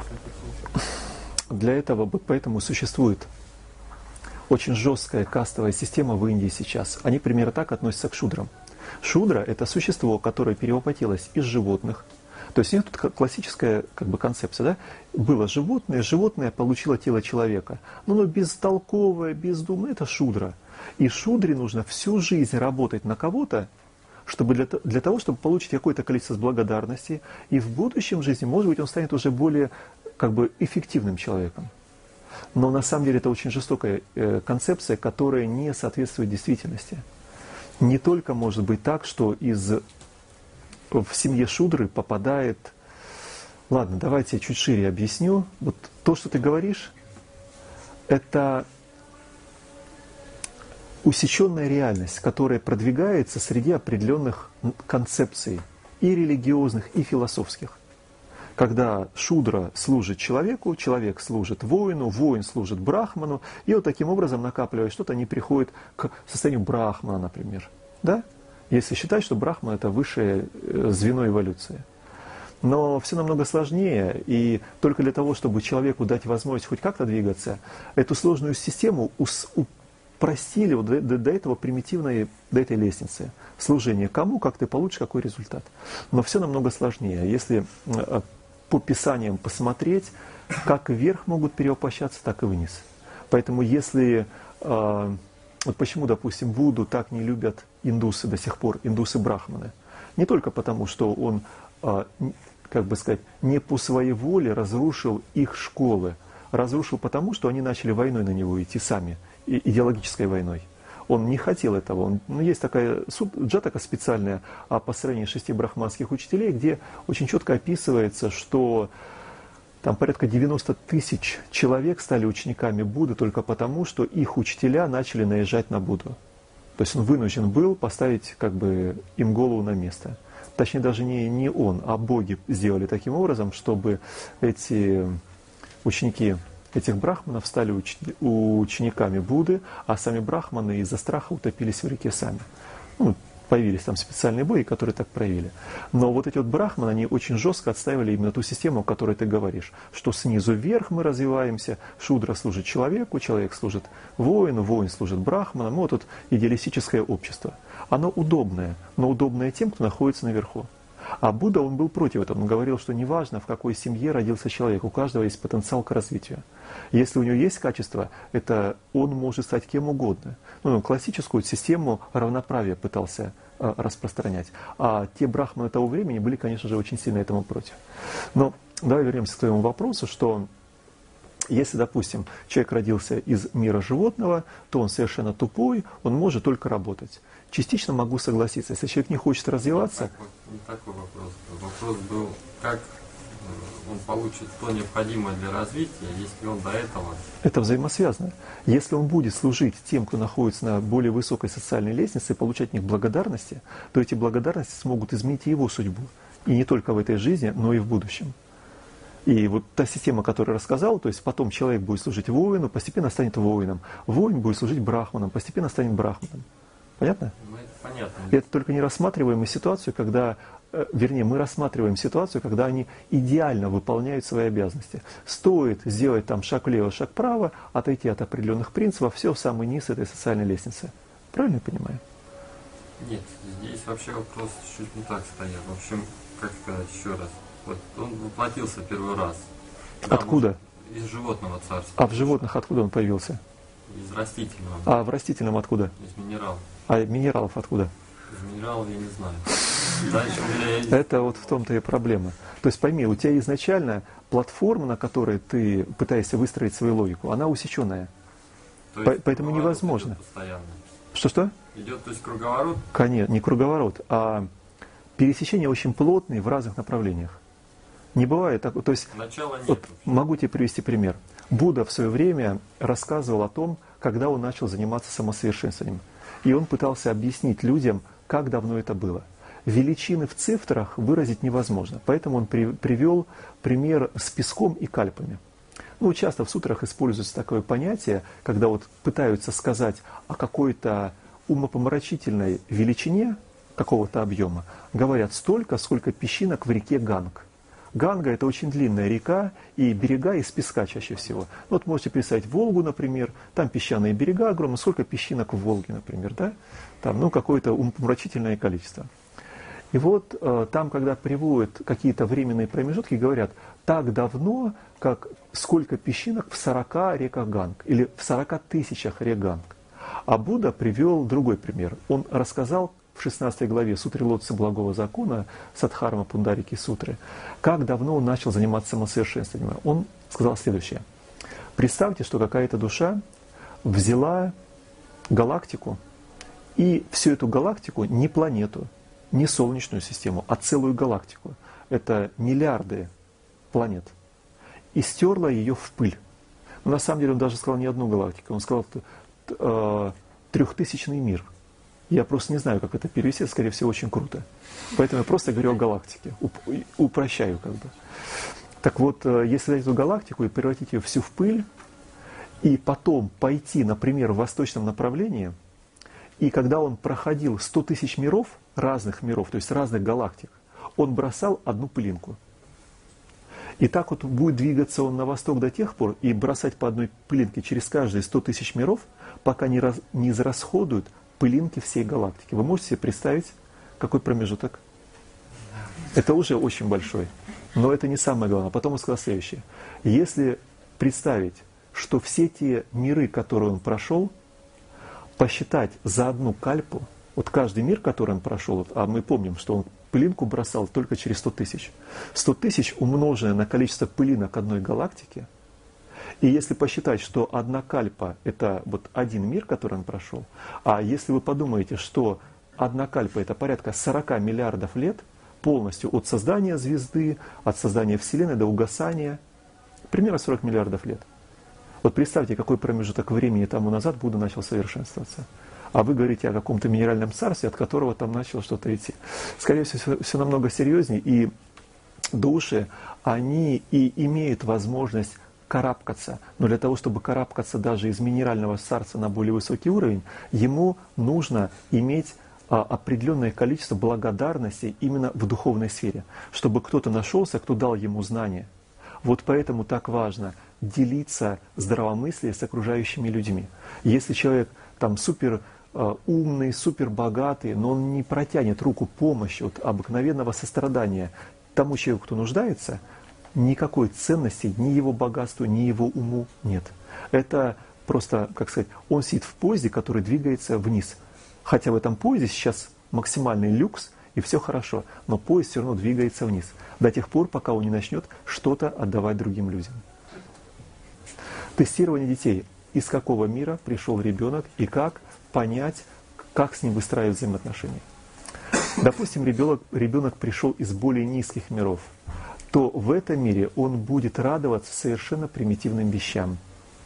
Для этого, поэтому существует очень жесткая кастовая система в Индии сейчас. Они примерно так относятся к шудрам. Шудра – это существо, которое перевоплотилось из животных. То есть у них тут классическая концепция. Да? Было животное, животное получило тело человека. Но оно бестолковое, бездумное – это шудра. И шудре нужно всю жизнь работать на кого-то, чтобы для того, чтобы получить какое-то количество благодарности. И в будущем жизни, может быть, он станет уже более эффективным человеком. Но на самом деле это очень жестокая концепция, которая не соответствует действительности. Не только может быть так, что в семье шудры попадает... Ладно, давайте я чуть шире объясню. Вот то, что ты говоришь, это усеченная реальность, которая продвигается среди определенных концепций, и религиозных, и философских. Когда шудра служит человеку, человек служит воину, воин служит брахману, и вот таким образом, накапливая что-то, они приходят к состоянию брахмана, например. Да? Если считать, что брахман – это высшее звено эволюции. Но все намного сложнее, и только для того, чтобы человеку дать возможность хоть как-то двигаться, эту сложную систему упростили до этого примитивной, до этой лестницы. Служение кому, как ты получишь, какой результат. Но все намного сложнее. Если по писаниям посмотреть, как вверх могут перевоплощаться, так и вниз. Поэтому если... Вот почему, допустим, Будду так не любят индусы до сих пор, индусы-брахманы. Не только потому, что он, не по своей воле разрушил их школы. Разрушил потому, что они начали войной на него идти сами, идеологической войной. Он не хотел этого. Есть такая джатака специальная о построении 6 брахманских учителей, где очень четко описывается, что там порядка 90 тысяч человек стали учениками Будды только потому, что их учителя начали наезжать на Будду. То есть он вынужден был поставить им голову на место. Точнее, даже не он, а боги сделали таким образом, чтобы эти ученики этих брахманов стали учениками Будды, а сами брахманы из-за страха утопились в реке сами. Появились там специальные боги, которые так проявили. Но вот эти брахманы, они очень жестко отстаивали именно ту систему, о которой ты говоришь, что снизу вверх мы развиваемся, шудра служит человеку, человек служит воину, воин служит брахманам. Вот тут идеалистическое общество. Оно удобное, но удобное тем, кто находится наверху. А Будда, он был против этого. Он говорил, что неважно, в какой семье родился человек, у каждого есть потенциал к развитию. Если у него есть качество, это он может стать кем угодно. Классическую систему равноправия пытался распространять. А те брахманы того времени были, конечно же, очень сильно этому против. Но давай вернемся к твоему вопросу, что если, допустим, человек родился из мира животного, то он совершенно тупой, он может только работать. Частично могу согласиться. Если человек не хочет развиваться... Не такой вопрос. Вопрос был, как он получит то необходимое для развития, если он до этого... Это взаимосвязано. Если он будет служить тем, кто находится на более высокой социальной лестнице, и получать от них благодарности, то эти благодарности смогут изменить и его судьбу. И не только в этой жизни, но и в будущем. И вот та система, которую я рассказал, то есть потом человек будет служить воину, постепенно станет воином. Воин будет служить брахманом, постепенно станет брахманом. Понятно? Это понятно. И это только не рассматриваем ситуацию, когда, мы рассматриваем ситуацию, когда они идеально выполняют свои обязанности. Стоит сделать там шаг влево, шаг вправо, отойти от определенных принципов, все в самый низ этой социальной лестницы. Правильно я понимаю? Нет, здесь вообще вопрос чуть не так стоят. В общем, как сказать еще раз. Вот он воплотился первый раз. Откуда? Из животного царства. А в животных откуда он появился? Из растительного. А в растительном откуда? Из минералов. А минералов откуда? Из минералов я не знаю. Дальше у меня есть... Это вот в том-то и проблема. То есть пойми, у тебя изначально платформа, на которой ты пытаешься выстроить свою логику, она усеченная. Поэтому невозможно. Что-что? Идет, то есть круговорот? Конечно, не круговорот, а пересечения очень плотные в разных направлениях. Не бывает так. То есть, вот, могу тебе привести пример. Будда в свое время рассказывал о том, когда он начал заниматься самосовершенствованием. И он пытался объяснить людям, как давно это было. Величины в цифрах выразить невозможно. Поэтому он привел пример с песком и кальпами. Ну, часто в сутрах используется такое понятие, когда вот пытаются сказать о какой-то умопомрачительной величине какого-то объема, говорят столько, сколько песчинок в реке Ганг. Ганга — это очень длинная река, и берега из песка чаще всего. Вот можете представить Волгу, например, там песчаные берега огромные, сколько песчинок в Волге, например, да? Там, ну, какое-то умопомрачительное количество. И вот там, когда приводят какие-то временные промежутки, говорят, так давно, как сколько песчинок в 40 реках Ганг, или в 40 тысячах рек Ганг. А Будда привел другой пример. Он рассказал в 16 главе Сутры Лотоса Благого Закона, Садхарма Пундарики Сутры, как давно он начал заниматься самосовершенствованием. Он сказал следующее. Представьте, что какая-то душа взяла галактику, и всю эту галактику, не планету, не Солнечную систему, а целую галактику, это миллиарды планет, и стерла ее в пыль. Но на самом деле он даже сказал не одну галактику, он сказал трехтысячный мир. Я просто не знаю, как это перевести, скорее всего, очень круто. Поэтому я просто говорю о галактике, упрощаю как бы. Так вот, если взять эту галактику и превратить ее всю в пыль, и потом пойти, например, в восточном направлении, и когда он проходил 100 тысяч миров, разных миров, то есть разных галактик, он бросал одну пылинку. И так вот будет двигаться он на восток до тех пор и бросать по одной пылинке через каждые 100 тысяч миров, пока не израсходуют пылинки всей галактики. Вы можете себе представить, какой промежуток? Это уже очень большой. Но это не самое главное. Потом он сказал следующее. Если представить, что все те миры, которые он прошел, посчитать за одну кальпу, вот каждый мир, который он прошел, а мы помним, что он пылинку бросал только через 100 тысяч. 100 тысяч умноженное на количество пылинок одной галактики, и если посчитать, что одна кальпа – это вот один мир, который он прошел, а если вы подумаете, что одна кальпа – это порядка 40 миллиардов лет, полностью от создания звезды, от создания Вселенной до угасания, примерно 40 миллиардов лет. Вот представьте, какой промежуток времени тому назад Будда начал совершенствоваться. А вы говорите о каком-то минеральном царстве, от которого там начало что-то идти. Скорее всего, все намного серьезнее, и души, они и имеют возможность карабкаться. Но для того, чтобы карабкаться даже из минерального царства на более высокий уровень, ему нужно иметь определенное количество благодарности именно в духовной сфере, чтобы кто-то нашелся, кто дал ему знания. Вот поэтому так важно делиться здравомыслием с окружающими людьми. Если человек там супер умный, супер богатый, но он не протянет руку помощи от обыкновенного сострадания тому человеку, кто нуждается, никакой ценности ни его богатству, ни его уму нет. Это просто, как сказать, он сидит в поезде, который двигается вниз. Хотя в этом поезде сейчас максимальный люкс, и все хорошо, но поезд все равно двигается вниз. До тех пор, пока он не начнет что-то отдавать другим людям. Тестирование детей. Из какого мира пришел ребенок и как понять, как с ним выстраивать взаимоотношения. Допустим, ребенок пришел из более низких миров, то в этом мире он будет радоваться совершенно примитивным вещам.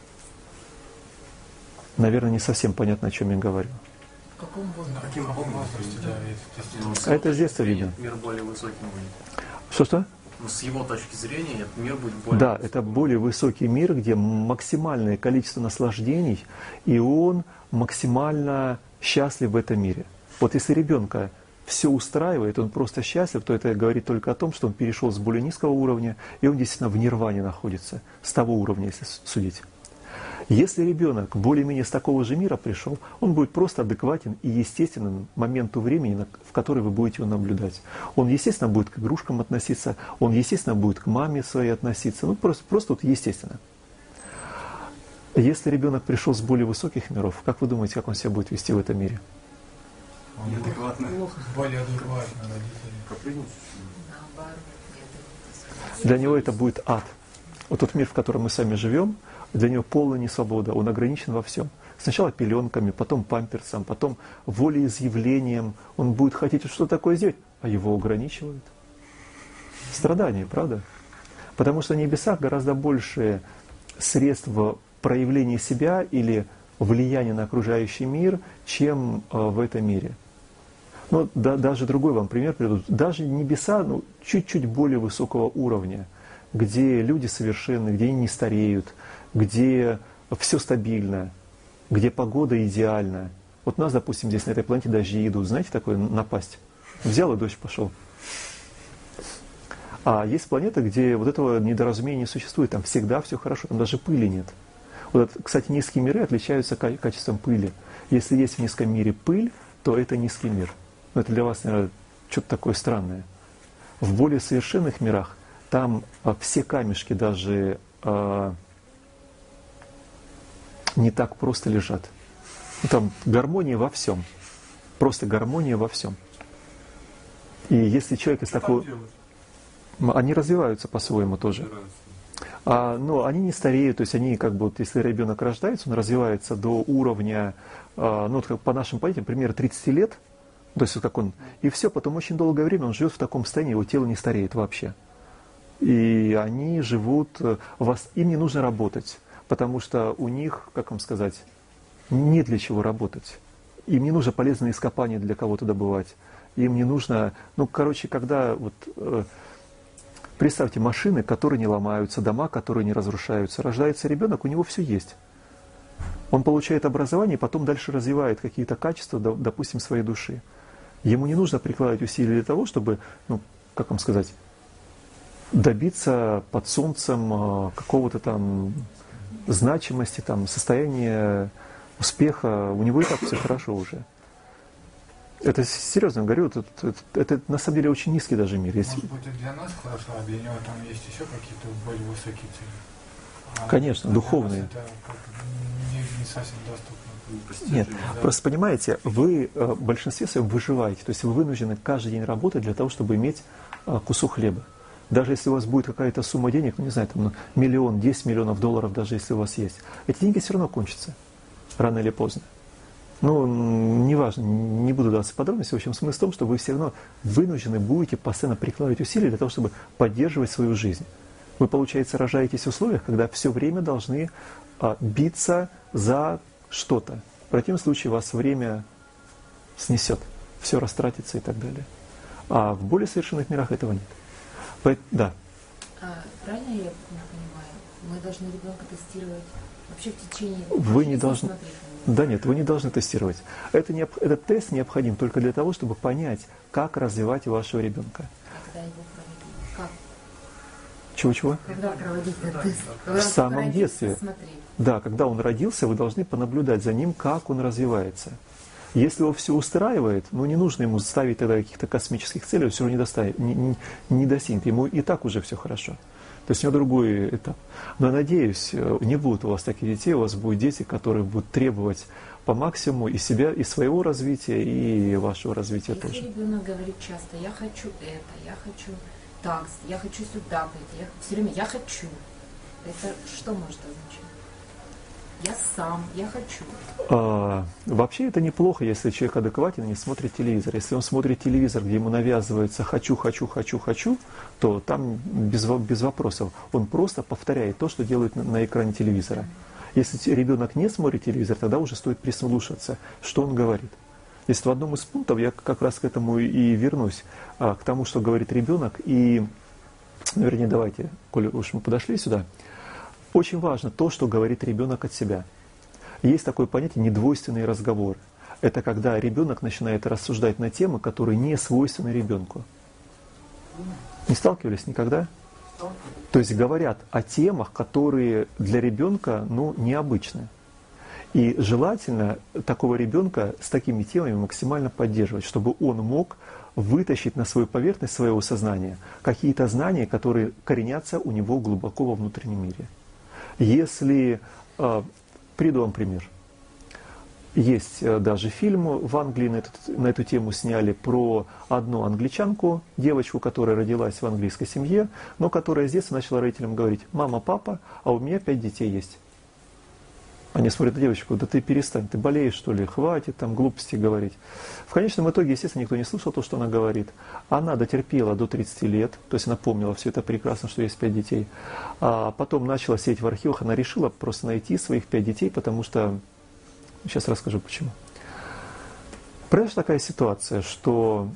Наверное, не совсем понятно, о чем я говорю. В каком возрасте, да, А это с детства видно. Мир более высоким будет. Что-что? Ну, с его точки зрения, этот мир будет более Да, высоким. это более высокий мир, где максимальное количество наслаждений, и он максимально счастлив в этом мире. Вот если ребенка все устраивает, он просто счастлив, то это говорит только о том, что он перешел с более низкого уровня, и он действительно в нирване находится, с того уровня, если судить. Если ребенок более-менее с такого же мира пришел, он будет просто адекватен и естественен моменту времени, в который вы будете его наблюдать. Он, естественно, будет к игрушкам относиться, он, естественно, будет к маме своей относиться. Ну, просто вот естественно. Если ребенок пришел с более высоких миров, как вы думаете, как он себя будет вести в этом мире? Он Неадекватно. более адекватно родителей. Наоборот, нет. Для него это будет ад. Вот тот мир, в котором мы сами живем, для него полная несвобода, он ограничен во всем. Сначала пеленками, потом памперсом, потом волеизъявлением. Он будет хотеть что-то такое сделать, а его ограничивают. Страдания, правда? Потому что на небесах гораздо больше средств проявления себя или влияния на окружающий мир, чем в этом мире. Ну, даже другой вам пример приведу. Даже небеса чуть-чуть более высокого уровня, где люди совершенны, где они не стареют, где все стабильно, где погода идеальна. Вот у нас, допустим, здесь на этой планете дожди идут. Знаете, такое напасть? Взял и дождь пошел. А есть планета, где вот этого недоразумения не существует. Там всегда все хорошо, там даже пыли нет. Вот, кстати, низкие миры отличаются качеством пыли. Если есть в низком мире пыль, то это низкий мир. Но это для вас, наверное, что-то такое странное. В более совершенных мирах там все камешки даже не так просто лежат. Там гармония во всем. Просто гармония во всем. И если человек из такого... Они развиваются по-своему тоже. Но они не стареют, то есть они как бы, вот, если ребенок рождается, он развивается до уровня, вот как по нашим понятиям, примерно 30 лет, то есть как он, и все, потом очень долгое время он живет в таком состоянии, его тело не стареет вообще. И они живут, им не нужно работать, потому что у них, как вам сказать, не для чего работать. Им не нужно полезные ископания для кого-то добывать. Им не нужно, когда вот... Представьте, машины, которые не ломаются, дома, которые не разрушаются. Рождается ребенок, у него все есть. Он получает образование, потом дальше развивает какие-то качества, допустим, своей души. Ему не нужно прикладывать усилия для того, чтобы, как вам сказать, добиться под солнцем какого-то там значимости, там, состояния успеха. У него и так все хорошо уже. Это серьезно говорю, это на самом деле очень низкий даже мир. Может быть, и для нас хорошо, а для него там есть еще какие-то более высокие цели. Конечно, духовные. Это не совсем доступно. Нет, просто понимаете, вы в большинстве своем выживаете, то есть вы вынуждены каждый день работать для того, чтобы иметь кусок хлеба. Даже если у вас будет какая-то сумма денег, не знаю, там, миллион, 10 миллионов долларов, даже если у вас есть, эти деньги все равно кончатся, рано или поздно. Неважно, не буду даваться в подробности. В общем, смысл в том, что вы все равно вынуждены будете постоянно прикладывать усилия для того, чтобы поддерживать свою жизнь. Вы, получается, рожаетесь в условиях, когда все время должны биться за что-то. В противном случае вас время снесет, все растратится и так далее. А в более совершенных мирах этого нет. Да. Правильно я понимаю? Мы должны ребенка тестировать вообще в течение... Вы не должны... Да нет, вы не должны тестировать. Этот тест необходим только для того, чтобы понять, как развивать вашего ребенка. Когда его проводить? Как? Чего-чего? Когда проводить этот тест? В самом детстве. Смотреть. Да, когда он родился, вы должны понаблюдать за ним, как он развивается. Если его все устраивает, не нужно ему ставить тогда каких-то космических целей, он все равно не достигнет. Ему и так уже все хорошо. То есть у него другой этап. Но я надеюсь, не будет у вас таких детей, у вас будут дети, которые будут требовать по максимуму и себя, и своего развития, и вашего развития Если тоже. Если ребенок говорит часто, я хочу это, я хочу так, я хочу сюда пойти, все время я хочу. Это что может означать? Я сам, я хочу. Вообще это неплохо, если человек адекватен и не смотрит телевизор. Если он смотрит телевизор, где ему навязывается «хочу», то там без вопросов. Он просто повторяет то, что делает на экране телевизора. Если ребенок не смотрит телевизор, тогда уже стоит прислушаться, что он говорит. Если в одном из пунктов, я как раз к этому и вернусь, к тому, что говорит ребенок. И, вернее, давайте, коли уж мы подошли сюда, очень важно то, что говорит ребенок от себя. Есть такое понятие недвойственный разговор. Это когда ребенок начинает рассуждать на темы, которые не свойственны ребенку. Не сталкивались никогда? То есть говорят о темах, которые для ребенка необычны. И желательно такого ребенка с такими темами максимально поддерживать, чтобы он мог вытащить на свою поверхность своего сознания какие-то знания, которые коренятся у него глубоко во внутреннем мире. Если, приведу вам пример. Есть даже фильм в Англии на эту тему сняли про одну англичанку, девочку, которая родилась в английской семье, но которая с детства начала родителям говорить: «Мама, папа, а у меня 5 детей есть». Они смотрят на девочку: «Да ты перестань, ты болеешь, что ли, хватит там глупости говорить». В конечном итоге, естественно, никто не слушал то, что она говорит. Она дотерпела до 30 лет, то есть она помнила все это прекрасно, что есть 5 детей. А потом начала сидеть в архивах, она решила просто найти своих 5 детей, потому что... Сейчас расскажу почему. Произошла такая ситуация, что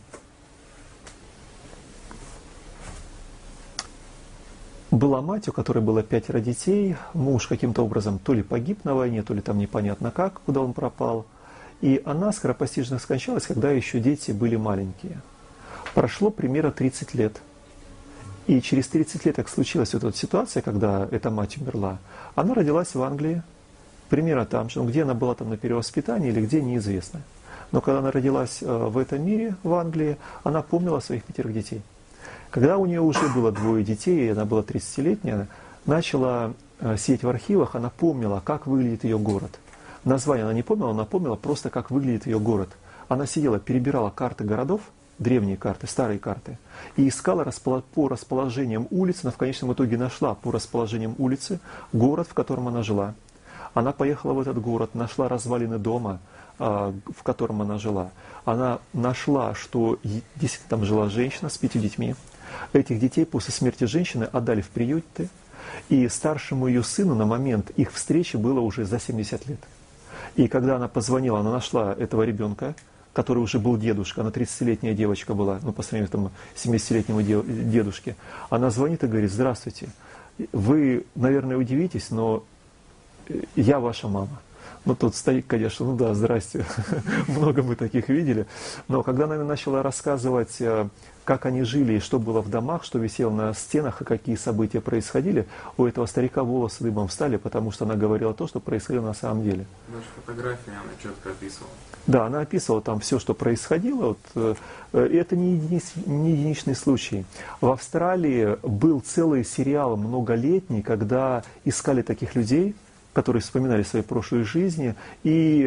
была мать, у которой было 5 детей, муж каким-то образом то ли погиб на войне, то ли там непонятно как, куда он пропал. И она скоропостижно скончалась, когда еще дети были маленькие. Прошло примерно 30 лет. И через 30 лет, как случилась вот эта ситуация, когда эта мать умерла, она родилась в Англии, примерно там же, где она была там на перевоспитании или где, неизвестно. Но когда она родилась в этом мире, в Англии, она помнила своих 5 детей. Когда у нее уже было 2 детей, и она была 30-летняя, начала сидеть в архивах, она помнила, как выглядит ее город. Название она не помнила, она помнила просто, как выглядит ее город. Она сидела, перебирала карты городов, древние карты, старые карты, и искала по расположениям улиц, она в конечном итоге нашла по расположениям улицы город, в котором она жила. Она поехала в этот город, нашла развалины дома, в котором она жила. Она нашла, что действительно там жила женщина с 5 детьми. Этих детей после смерти женщины отдали в приюты, и старшему ее сыну на момент их встречи было уже за 70 лет. И когда она позвонила, она нашла этого ребенка, который уже был дедушка, она 30-летняя девочка была, по сравнению с 70-летнему дедушке. Она звонит и говорит: «Здравствуйте, вы, наверное, удивитесь, но я ваша мама». Ну, тот старик, конечно, да, здрасте, много мы таких видели. Но когда она начала рассказывать, как они жили и что было в домах, что висело на стенах и какие события происходили, у этого старика волосы дыбом встали, потому что она говорила то, что происходило на самом деле. Даже фотографии она четко описывала. Да, она описывала там все, что происходило. И это не единичный случай. В Австралии был целый сериал многолетний, когда искали таких людей, которые вспоминали свои прошлые жизни, и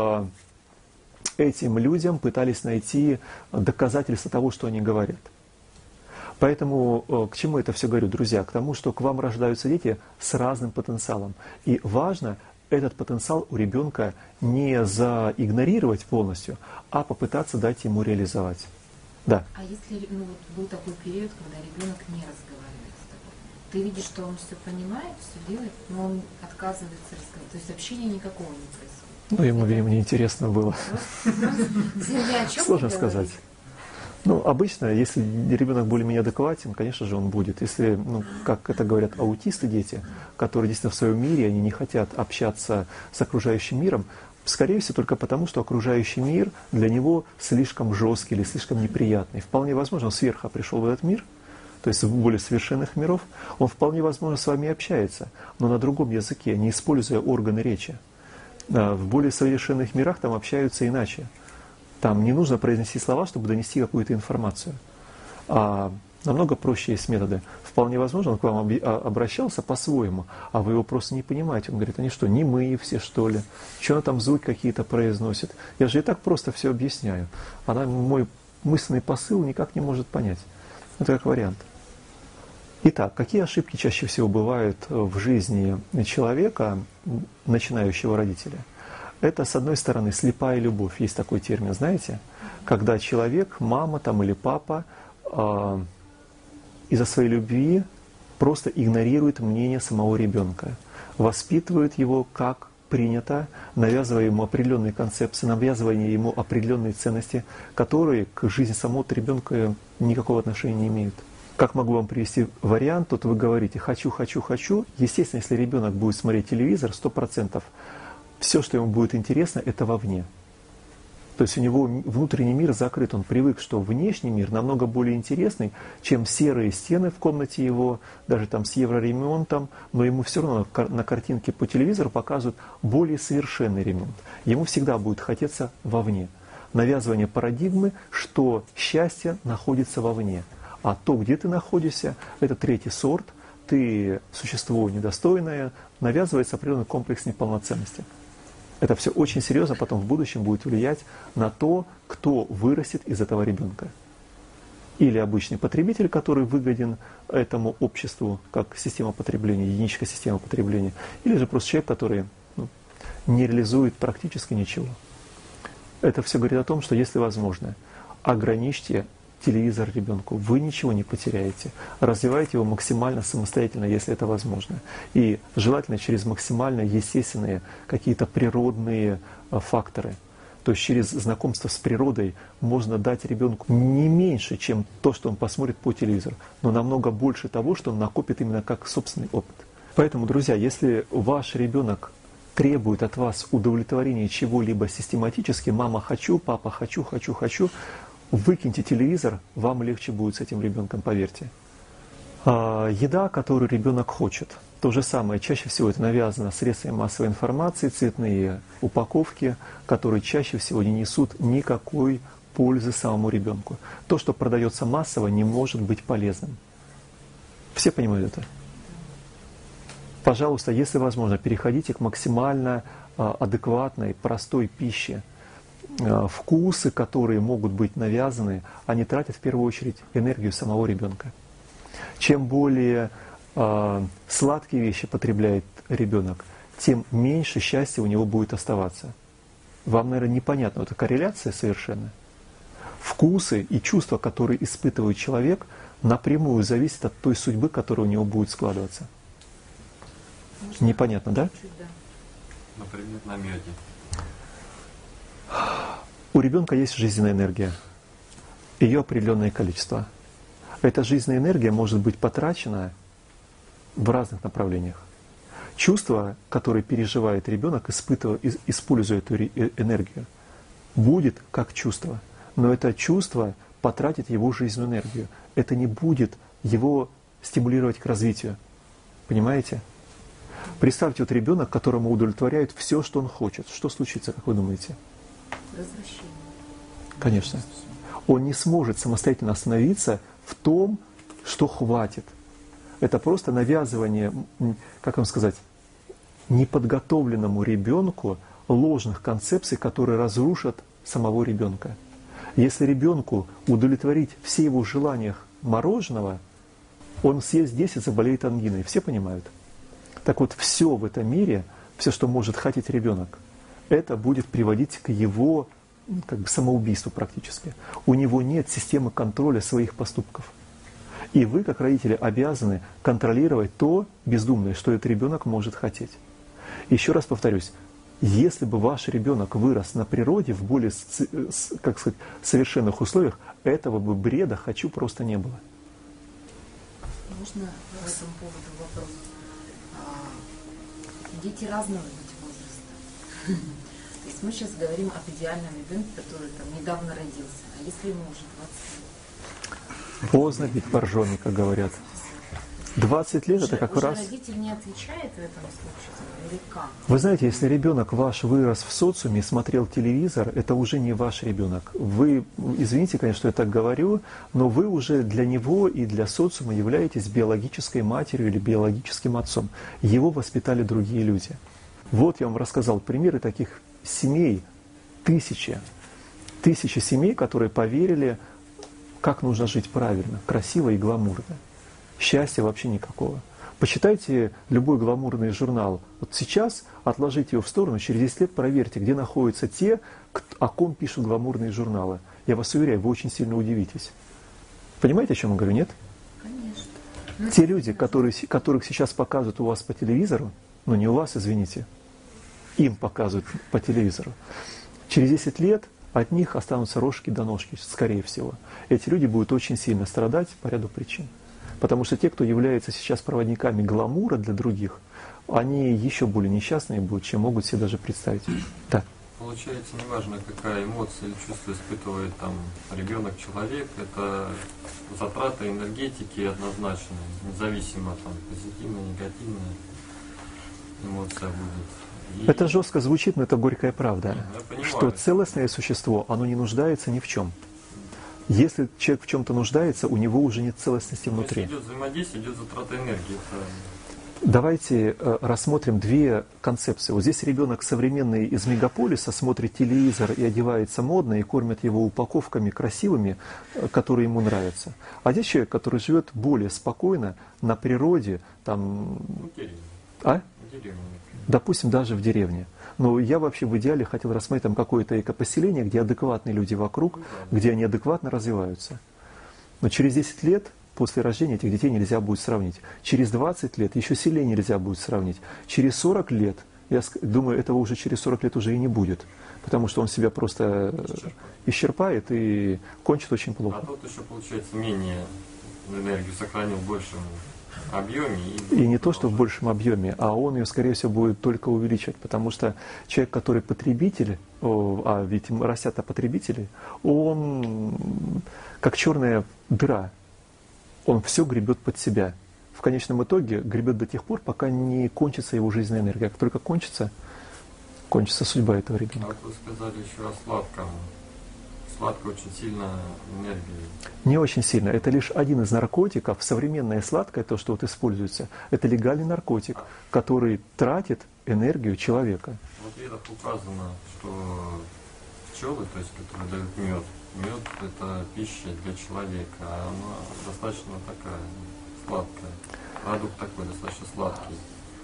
этим людям пытались найти доказательства того, что они говорят. Поэтому к чему это все говорю, друзья? К тому, что к вам рождаются дети с разным потенциалом. И важно этот потенциал у ребенка не заигнорировать полностью, а попытаться дать ему реализовать. Да. А если был такой период, когда ребенок не разговаривает с тобой? Ты видишь, что он все понимает, все делает, но он отказывается рассказать. То есть общения никакого не происходит. Ему, видимо, неинтересно было. Сложно сказать. Обычно, если ребенок более-менее адекватен, конечно же, он будет. Если, как это говорят аутисты, дети, которые действительно в своем мире, они не хотят общаться с окружающим миром, скорее всего, только потому, что окружающий мир для него слишком жесткий или слишком неприятный. Вполне возможно, он сверху пришел в этот мир, то есть в более совершенных миров, он вполне возможно с вами общается, но на другом языке, не используя органы речи. В более совершенных мирах там общаются иначе. Там не нужно произнести слова, чтобы донести какую-то информацию. А намного проще есть методы. Вполне возможно, он к вам обращался по-своему, а вы его просто не понимаете. Он говорит: они что, немые все, что ли? Что она там звуки какие-то произносит? Я же и так просто все объясняю. Она мой мысленный посыл никак не может понять. Это как вариант. Итак, какие ошибки чаще всего бывают в жизни человека, начинающего родителя? Это, с одной стороны, слепая любовь. Есть такой термин, знаете? Когда человек, мама там, или папа из-за своей любви просто игнорирует мнение самого ребенка, воспитывает его как принято, навязывая ему определенные концепции, навязывая ему определенные ценности, которые к жизни самого ребенка никакого отношения не имеют. Как могу вам привести вариант, тут вы говорите «хочу, хочу, хочу». Естественно, если ребенок будет смотреть телевизор, 100%, все, что ему будет интересно, это вовне. То есть у него внутренний мир закрыт, он привык, что внешний мир намного более интересный, чем серые стены в комнате его, даже там с евроремонтом, но ему все равно на картинке по телевизору показывают более совершенный ремонт. Ему всегда будет хотеться вовне. Навязывание парадигмы, что счастье находится вовне, а то, где ты находишься, это третий сорт, ты существо недостойное, навязывается определенный комплекс неполноценности. Это все очень серьезно потом в будущем будет влиять на то, кто вырастет из этого ребенка. Или обычный потребитель, который выгоден этому обществу, как система потребления, единичка системы потребления, или же просто человек, который не реализует практически ничего. Это все говорит о том, что если возможно, ограничьте телевизор ребенку, вы ничего не потеряете. Развивайте его максимально самостоятельно, если это возможно. И желательно через максимально естественные какие-то природные факторы. То есть через знакомство с природой можно дать ребенку не меньше, чем то, что он посмотрит по телевизору, но намного больше того, что он накопит именно как собственный опыт. Поэтому, друзья, если ваш ребенок требует от вас удовлетворения чего-либо систематически, мама хочу, папа хочу, выкиньте телевизор, вам легче будет с этим ребенком, поверьте. Еда, которую ребенок хочет. То же самое, чаще всего это навязано средствами массовой информации, цветные упаковки, которые чаще всего не несут никакой пользы самому ребенку. То, что продается массово, не может быть полезным. Все понимают это? Пожалуйста, если возможно, переходите к максимально адекватной, простой пище. Вкусы, которые могут быть навязаны, они тратят в первую очередь энергию самого ребенка. Чем более сладкие вещи потребляет ребенок, тем меньше счастья у него будет оставаться. Вам, наверное, непонятна эта корреляция совершенно. Вкусы и чувства, которые испытывает человек, напрямую зависят от той судьбы, которая у него будет складываться. Непонятно, да? Например, на меде. У ребенка есть жизненная энергия, ее определенное количество. Эта жизненная энергия может быть потрачена в разных направлениях. Чувство, которое переживает ребенок, используя эту энергию, будет как чувство. Но это чувство потратит его жизненную энергию. Это не будет его стимулировать к развитию. Понимаете? Представьте, вот ребенок, которому удовлетворяют все, что он хочет. Что случится, как вы думаете? Возвращение. Конечно. Он не сможет самостоятельно остановиться в том, что хватит. Это просто навязывание, как вам сказать, неподготовленному ребенку ложных концепций, которые разрушат самого ребенка. Если ребенку удовлетворить все его желания мороженого, он съест 10, заболеет ангиной. Все понимают? Так вот, все в этом мире, все, что может хотеть ребенок, это будет приводить к его самоубийству практически. У него нет системы контроля своих поступков. И вы, как родители, обязаны контролировать то бездумное, что этот ребенок может хотеть. Еще раз повторюсь, если бы ваш ребенок вырос на природе в более, как сказать, совершенных условиях, этого бы бреда «хочу» просто не было. Можно по этому поводу вопрос? Дети разного ведь возраста. То есть мы сейчас говорим об идеальном ребенке, который там недавно родился. А если ему уже 20 лет? Поздно бить боржоми, как говорят. 20 лет это как раз... Родитель не отвечает в этом случае? Или как? Вы знаете, если ребенок ваш вырос в социуме и смотрел телевизор, это уже не ваш ребенок. Вы, извините, конечно, что я так говорю, но вы уже для него и для социума являетесь биологической матерью или биологическим отцом. Его воспитали другие люди. Вот я вам рассказал примеры таких семей, тысячи семей, которые поверили, как нужно жить правильно, красиво и гламурно. Счастья вообще никакого. Почитайте любой гламурный журнал. Вот сейчас отложите его в сторону, через 10 лет проверьте, где находятся те, о ком пишут гламурные журналы. Я вас уверяю, вы очень сильно удивитесь. Понимаете, о чем я говорю, нет? Конечно. Те люди, которых сейчас показывают у вас по телевизору, ну не у вас, извините, им показывают по телевизору, через 10 лет от них останутся рожки до ножки, скорее всего. Эти люди будут очень сильно страдать по ряду причин. Потому что те, кто является сейчас проводниками гламура для других, они еще более несчастные будут, чем могут себе даже представить. Да. получается, неважно, какая эмоция или чувство испытывает там ребенок, человек, это затрата энергетики однозначная, независимо там позитивная, негативная эмоция будет. Это жестко звучит, но это горькая правда, понимаю, что целостное существо, оно не нуждается ни в чем. Если человек в чем-то нуждается, у него уже нет целостности внутри. Если идет взаимодействие, идет затрата энергии. Давайте рассмотрим две концепции. Вот здесь ребенок современный из мегаполиса смотрит телевизор и одевается модно, и кормят его упаковками красивыми, которые ему нравятся. А здесь человек, который живет более спокойно, на природе, там... Допустим, даже в деревне. Но я вообще в идеале хотел рассмотреть там какое-то экопоселение, где адекватные люди вокруг, где они адекватно развиваются. Но через 10 лет после рождения этих детей нельзя будет сравнить. Через 20 лет еще сильнее нельзя будет сравнить. Через 40 лет, я думаю, этого уже через 40 лет уже и не будет. Потому что он себя просто исчерпает и кончит очень плохо. А тот еще, получается, менее энергию сохранил в большем объеме. И не то, что в большем объеме, а он ее, скорее всего, будет только увеличивать. Потому что человек, который потребитель, а ведь растят потребители, он как черная дыра. Он все гребет под себя. В конечном итоге гребет до тех пор, пока не кончится его жизненная энергия. Как только кончится судьба этого ребенка. А вы сказали еще о сладком. Сладкое очень сильно энергии. Не очень сильно. Это лишь один из наркотиков. Современное сладкое, то, что вот используется, это легальный наркотик, который тратит энергию человека. Вот в ведах указано, что пчелы, то есть, которые дают мед, мед – это пища для человека, а она достаточно такая сладкая. Продукт такой достаточно сладкий.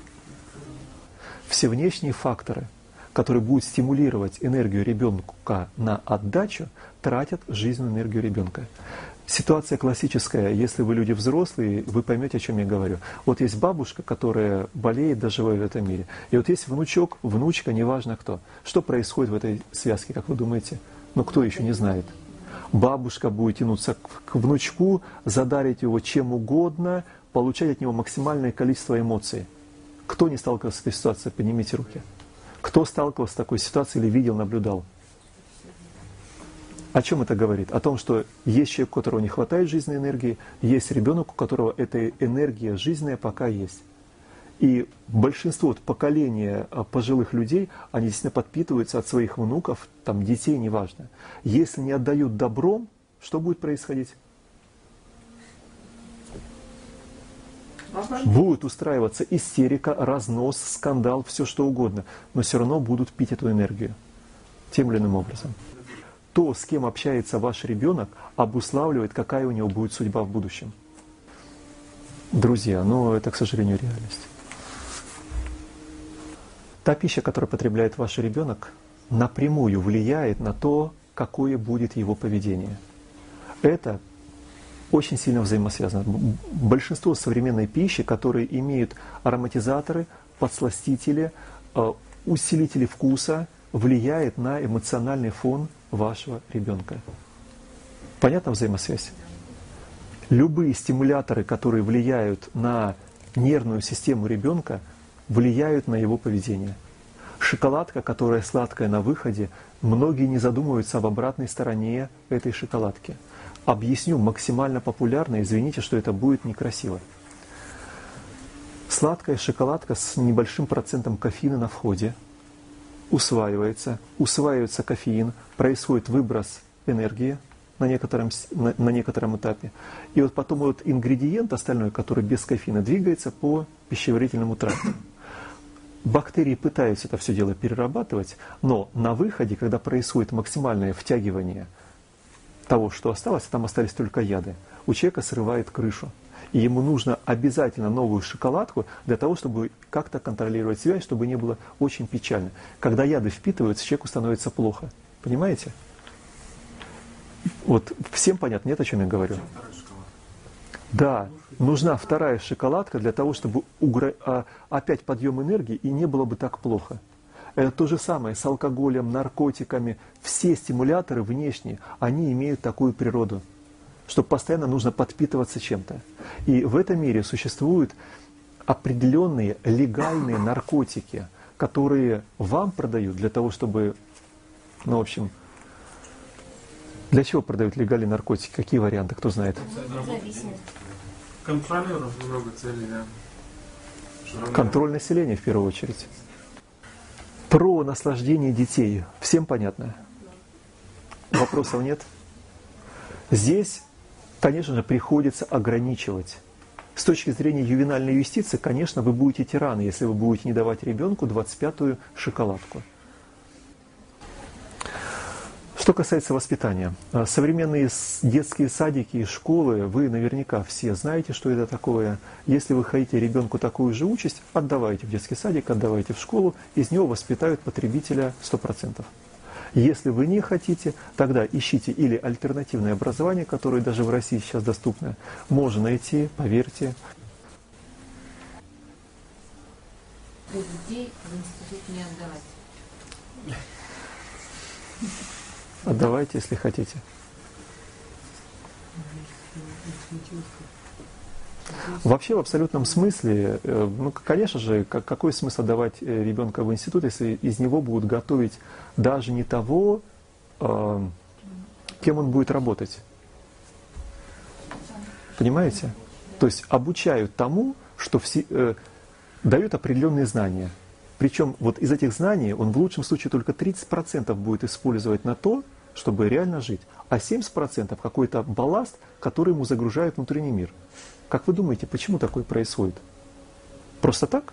Все внешние факторы, которые будут стимулировать энергию ребенка на отдачу, тратят жизненную энергию ребенка. Ситуация классическая, если вы люди взрослые, вы поймете, о чем я говорю. Вот есть бабушка, которая болеет, доживая в этом мире. И вот есть внучок, внучка, неважно кто. Что происходит в этой связке, как вы думаете? Ну, кто еще не знает? Бабушка будет тянуться к внучку, задарить его чем угодно, получать от него максимальное количество эмоций. Кто не сталкивался с этой ситуацией? Поднимите руки. Кто сталкивался с такой ситуацией или видел, наблюдал? О чем это говорит? О том, что есть человек, у которого не хватает жизненной энергии, есть ребенок, у которого эта энергия жизненная пока есть. И большинство поколения пожилых людей, они действительно подпитываются от своих внуков, там, детей, неважно. Если не отдают добром, что будет происходить? Будет устраиваться истерика, разнос, скандал, все что угодно, но все равно будут пить эту энергию тем или иным образом. То, с кем общается ваш ребенок, обуславливает, какая у него будет судьба в будущем. Друзья, но это, к сожалению, реальность. Та пища, которую потребляет ваш ребенок, напрямую влияет на то, какое будет его поведение. Это очень сильно взаимосвязано. Большинство современной пищи, которые имеют ароматизаторы, подсластители, усилители вкуса, влияет на эмоциональный фон вашего ребенка. Понятна взаимосвязь? Любые стимуляторы, которые влияют на нервную систему ребенка, влияют на его поведение. Шоколадка, которая сладкая на выходе, многие не задумываются об обратной стороне этой шоколадки. Объясню максимально популярно, извините, что это будет некрасиво. Сладкая шоколадка с небольшим процентом кофеина на входе усваивается кофеин, происходит выброс энергии на некотором этапе. И вот потом вот ингредиент остальной, который без кофеина, двигается по пищеварительному тракту. Бактерии пытаются это все дело перерабатывать, но на выходе, когда происходит максимальное втягивание того, что осталось, там остались только яды, у человека срывает крышу. И ему нужно обязательно новую шоколадку для того, чтобы как-то контролировать себя, чтобы не было очень печально. Когда яды впитываются, человеку становится плохо. Понимаете? Вот всем понятно, нет, о чем я говорю? Да, нужна вторая шоколадка для того, чтобы опять подъем энергии, и не было бы так плохо. Это то же самое с алкоголем, наркотиками. Все стимуляторы внешние, они имеют такую природу, что постоянно нужно подпитываться чем-то. И в этом мире существуют определенные легальные наркотики, которые вам продают для того, чтобы Ну, в общем, для чего продают легальные наркотики? Какие варианты? Кто знает? Зависимость. Контролируем много целей, да. Контроль населения в первую очередь. Про наслаждение детей. Всем понятно? Вопросов нет? Здесь, конечно же, приходится ограничивать. С точки зрения ювенальной юстиции, конечно, вы будете тираны, если вы будете не давать ребенку 25-ю шоколадку. Что касается воспитания. Современные детские садики и школы, вы наверняка все знаете, что это такое. Если вы хотите ребенку такую же участь, отдавайте в детский садик, отдавайте в школу, из него воспитают потребителя 100%. Если вы не хотите, тогда ищите или альтернативное образование, которое даже в России сейчас доступно. Можно найти, поверьте. Детей в институт не отдавать. Отдавайте, если хотите. Вообще, в абсолютном смысле, ну, конечно же, какой смысл отдавать ребенка в институт, если из него будут готовить даже не того, кем он будет работать? Понимаете? То есть обучают тому, что дают определенные знания. Причем вот из этих знаний он в лучшем случае только 30% будет использовать на то, чтобы реально жить, а 70% какой-то балласт, который ему загружает внутренний мир. Как вы думаете, почему такое происходит? Просто так?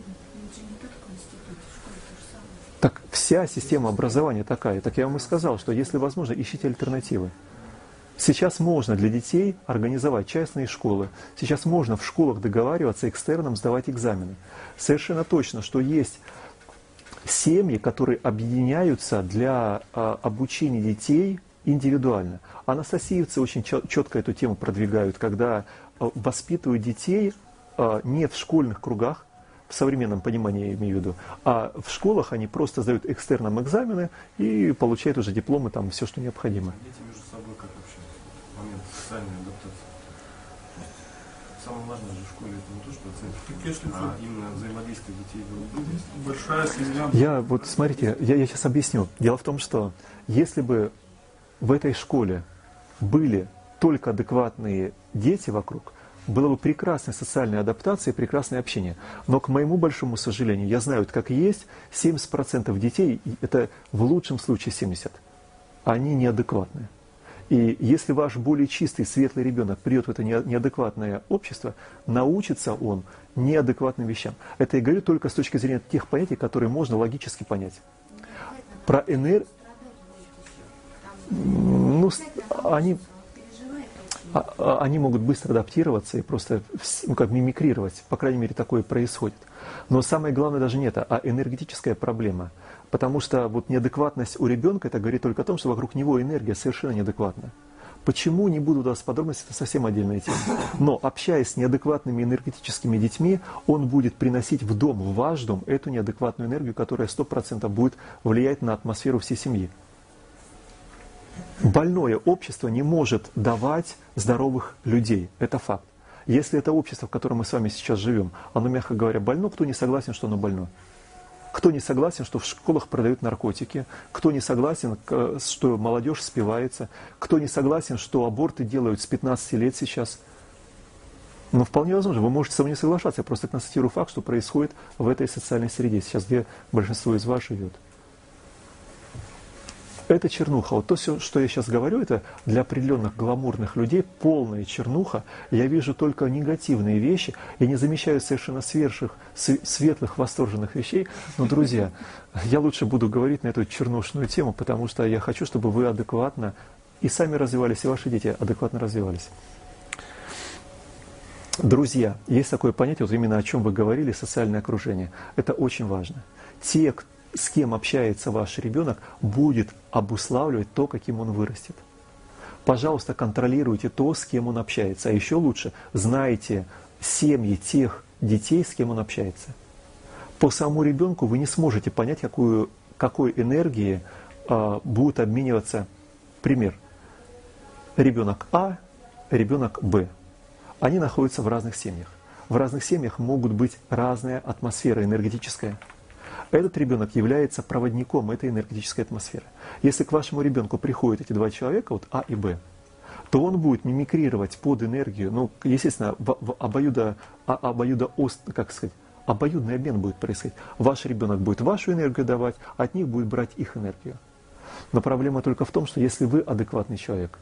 Так вся система образования такая. Так я вам и сказал, что если возможно, ищите альтернативы. Сейчас можно для детей организовать частные школы. Сейчас можно в школах договариваться экстерном сдавать экзамены. Совершенно точно, что есть семьи, которые объединяются для обучения детей индивидуально. Анастасиевцы очень четко эту тему продвигают, когда воспитывают детей не в школьных кругах, в современном понимании я имею в виду, а в школах они просто сдают экстерном экзамены и получают уже дипломы, там все, что необходимо. Дети между собой как общаются? Момент социальной адаптации. Самое важное же в школе это не то, что оценки, а именно взаимодействие детей друг с другом. Большая семья. Я вот, смотрите, я сейчас объясню. Дело в том, что если бы в этой школе были только адекватные дети вокруг, была бы прекрасная социальная адаптация и прекрасное общение. Но, к моему большому сожалению, я знаю, это как есть, 70% детей, это в лучшем случае 70%, они неадекватные. И если ваш более чистый, светлый ребенок придет в это неадекватное общество, научится он неадекватным вещам. Это я говорю только с точки зрения тех понятий, которые можно логически понять. Про энергию... Ну, они могут быстро адаптироваться и просто как мимикрировать. По крайней мере, такое происходит. Но самое главное даже не это, а энергетическая проблема. Потому что вот неадекватность у ребенка, это говорит только о том, что вокруг него энергия совершенно неадекватна. Почему, не буду давать подробности, это совсем отдельная тема. Но общаясь с неадекватными энергетическими детьми, он будет приносить в дом, в ваш дом, эту неадекватную энергию, которая 100% будет влиять на атмосферу всей семьи. Больное общество не может давать здоровых людей. Это факт. Если это общество, в котором мы с вами сейчас живем, оно, мягко говоря, больно, кто не согласен, что оно больно? Кто не согласен, что в школах продают наркотики? Кто не согласен, что молодежь спивается? Кто не согласен, что аборты делают с 15 лет сейчас? Ну, вполне возможно. Вы можете со мной не соглашаться. Я просто констатирую факт, что происходит в этой социальной среде, сейчас где большинство из вас живет. Это чернуха. Вот то, что я сейчас говорю, это для определенных гламурных людей полная чернуха. Я вижу только негативные вещи. Я не замечаю совершенно светлых, восторженных вещей. Но, друзья, я лучше буду говорить на эту чернушную тему, потому что я хочу, чтобы вы адекватно и сами развивались, и ваши дети адекватно развивались. Друзья, есть такое понятие, вот именно о чем вы говорили, социальное окружение. Это очень важно. Те, с кем общается ваш ребенок, будет обуславливать то, каким он вырастет. Пожалуйста, контролируйте то, с кем он общается. А еще лучше, знайте семьи тех детей, с кем он общается. По самому ребенку вы не сможете понять, какой энергией будут обмениваться. Пример. Ребенок А, ребенок Б. Они находятся в разных семьях. В разных семьях могут быть разная атмосфера энергетическая. Этот ребенок является проводником этой энергетической атмосферы. Если к вашему ребенку приходят эти два человека, вот А и Б, то он будет мимикрировать под энергию, ну, естественно, обоюдный обмен будет происходить. Ваш ребенок будет вашу энергию давать, от них будет брать их энергию. Но проблема только в том, что если вы адекватный человек,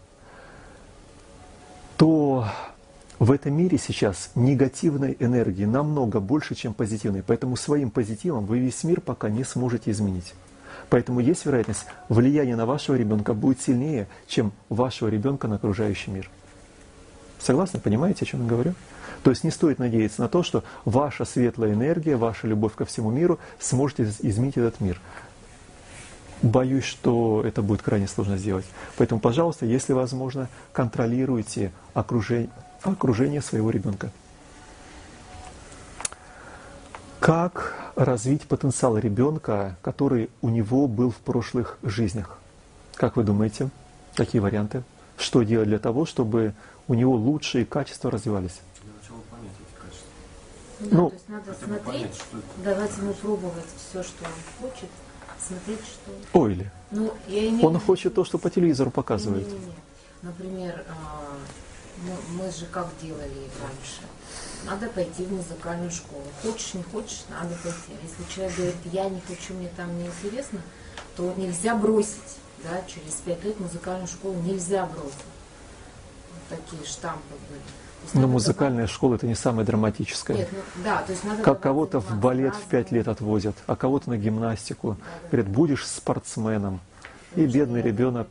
то в этом мире сейчас негативной энергии намного больше, чем позитивной. Поэтому своим позитивом вы весь мир пока не сможете изменить. Поэтому есть вероятность, влияние на вашего ребенка будет сильнее, чем вашего ребенка на окружающий мир. Согласны? Понимаете, о чем я говорю? То есть не стоит надеяться на то, что ваша светлая энергия, ваша любовь ко всему миру сможет изменить этот мир. Боюсь, что это будет крайне сложно сделать. Поэтому, пожалуйста, если возможно, контролируйте окружение своего ребенка. Как развить потенциал ребенка, который у него был в прошлых жизнях? Как вы думаете? Какие варианты? Что делать для того, чтобы у него лучшие качества развивались? Для начала понять эти качества. Да, Ну, то есть надо хотя бы смотреть, понять, что это. давать ему пробовать все, что он хочет, смотреть, что... Ой, или Ну, я имею он в виду- хочет то, что по телевизору показывают. Не-не-не. Например, мы же как делали раньше. Надо пойти в музыкальную школу. Хочешь, не хочешь, надо пойти. А если человек говорит, я не хочу, мне там не интересно, то нельзя бросить. Да? Через 5 лет музыкальную школу нельзя бросить. Вот такие штампы были. То есть Но надо музыкальная школа это не самое драматическое. Нет, ну, да, то есть надо Как давать кого-то в заниматься балет в 5 разным. лет отвозят, а кого-то на гимнастику. Да-да. Говорят, будешь спортсменом. И Потому что бедный я ребенок.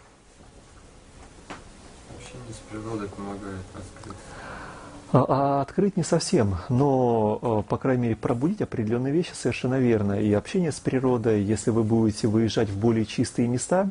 Общение с природой помогает раскрыть. А открыть не совсем, но, по крайней мере, пробудить определенные вещи совершенно верно. И общение с природой, если вы будете выезжать в более чистые места,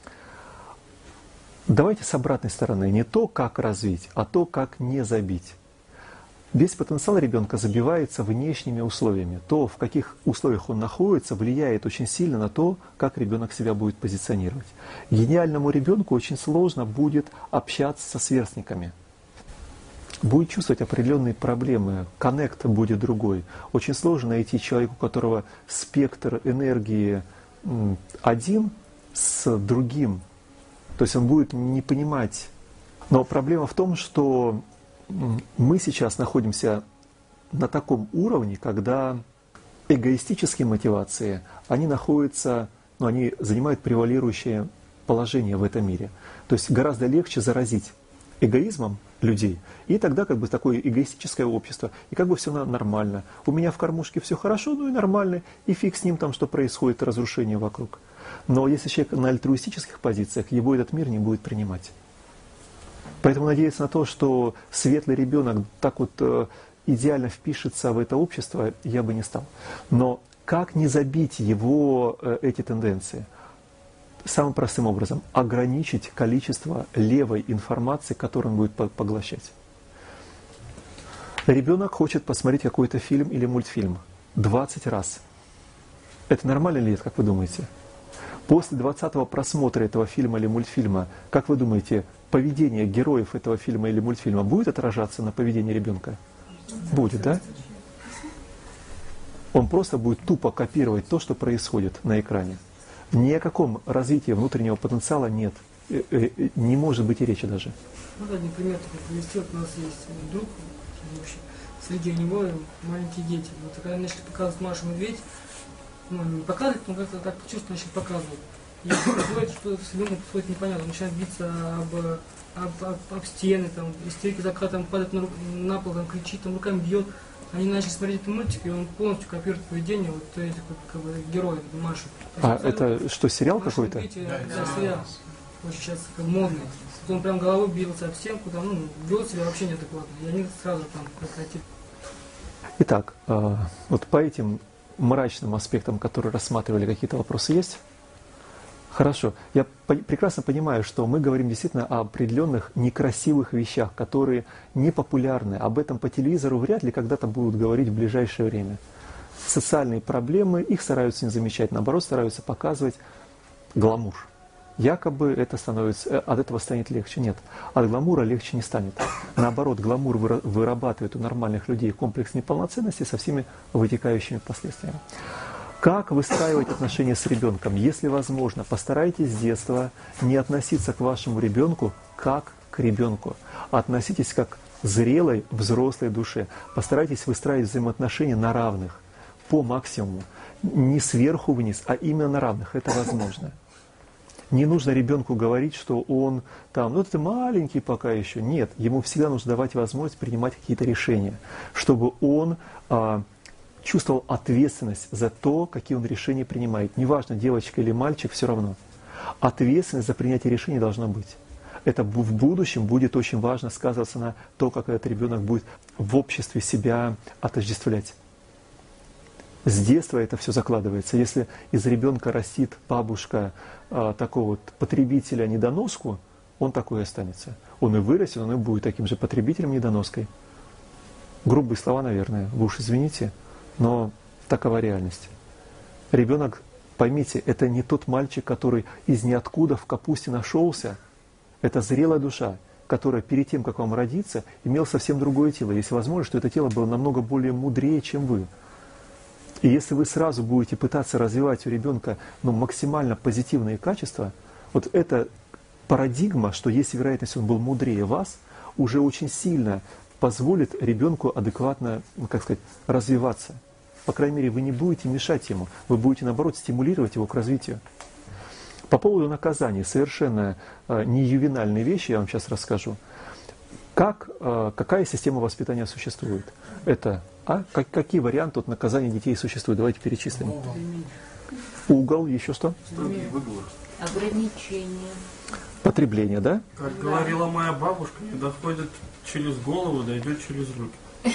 давайте с обратной стороны, не то, как развить, а то, как не забить. Весь потенциал ребенка забивается внешними условиями. То, в каких условиях он находится, влияет очень сильно на то, как ребенок себя будет позиционировать. Гениальному ребенку очень сложно будет общаться со сверстниками. Будет чувствовать определенные проблемы, коннект будет другой. Очень сложно найти человека, у которого спектр энергии один с другим. То есть он будет не понимать. Но проблема в том, что мы сейчас находимся на таком уровне, когда эгоистические мотивации, они находятся, они занимают превалирующее положение в этом мире. То есть гораздо легче заразить эгоизмом людей, и тогда как бы такое эгоистическое общество, и как бы все нормально. У меня в кормушке все хорошо, ну и нормально, и фиг с ним там, что происходит, разрушение вокруг. Но если человек на альтруистических позициях, его этот мир не будет принимать. Поэтому надеяться на то, что светлый ребенок так вот идеально впишется в это общество, я бы не стал. Но как не забить его эти тенденции? Самым простым образом – ограничить количество левой информации, которую он будет поглощать. Ребенок хочет посмотреть какой-то фильм или мультфильм 20 раз. Это нормально ли это, как вы думаете? После 20-го просмотра этого фильма или мультфильма, как вы думаете, поведение героев этого фильма или мультфильма будет отражаться на поведении ребенка? Будет, да? Он просто будет тупо копировать то, что происходит на экране. Ни о каком развитии внутреннего потенциала нет. Не может быть и речи даже. Ну, да, один пример такой привести. Вот у нас есть друг, вообще, среди него маленькие дети. Вот когда начали показывать Машу и Медведь, не показывать, но как-то так чувственно начали показывать. И происходит, что с ребенком происходит непонятно. Он начинает биться об стены, там, истерики заката, там, падает на пол, там, кричит, там, руками бьет. Они начали смотреть этот мультик, и он полностью копирует поведение вот этих вот, как бы, героев, Маши. А это что, сериал какой-то? Да, сериал. Очень сейчас как модный. Вот он прям головой бился об стенку, там, вел себя вообще неадекватно. И они сразу там прекратили. Итак, вот по этим мрачным аспектам, которые рассматривали, какие-то вопросы есть? Хорошо. Я прекрасно понимаю, что мы говорим действительно о определенных некрасивых вещах, которые не популярны. Об этом по телевизору вряд ли когда-то будут говорить в ближайшее время. Социальные проблемы, их стараются не замечать, наоборот, стараются показывать гламур. Якобы это от этого станет легче. Нет, от гламура легче не станет. Наоборот, гламур вырабатывает у нормальных людей комплекс неполноценности со всеми вытекающими последствиями. Как выстраивать отношения с ребенком? Если возможно, постарайтесь с детства не относиться к вашему ребенку как к ребенку, а относитесь как к зрелой взрослой душе. Постарайтесь выстраивать взаимоотношения на равных, по максимуму. Не сверху вниз, а именно на равных. Это возможно. Не нужно ребенку говорить, что он там, ну ты маленький пока еще. Нет, ему всегда нужно давать возможность принимать какие-то решения, чтобы он чувствовал ответственность за то, какие он решения принимает. Неважно, девочка или мальчик, все равно. Ответственность за принятие решений должна быть. Это в будущем будет очень важно сказываться на то, как этот ребенок будет в обществе себя отождествлять. С детства это все закладывается. Если из ребенка растит бабушка такого вот потребителя-недоноску, он такой и останется. Он и вырастет, он и будет таким же потребителем-недоноской. Грубые слова, наверное, вы уж извините, но такова реальность. Ребенок, поймите, это не тот мальчик, который из ниоткуда в капусте нашелся. Это зрелая душа, которая перед тем, как вам родиться, имела совсем другое тело. Если возможно, что это тело было намного более мудрее, чем вы. И если вы сразу будете пытаться развивать у ребенка максимально позитивные качества, вот эта парадигма, что есть вероятность, он был мудрее вас, уже очень сильно позволит ребенку адекватно, развиваться. По крайней мере, вы не будете мешать ему, вы будете, наоборот, стимулировать его к развитию. По поводу наказания, совершенно не ювенальные вещи, я вам сейчас расскажу. Какая система воспитания существует? Это какие варианты наказания детей существуют? Давайте перечислим. Угол, еще что? Ограничения. Потребление, да? Как говорила моя бабушка, не доходит через голову, дойдет через руки.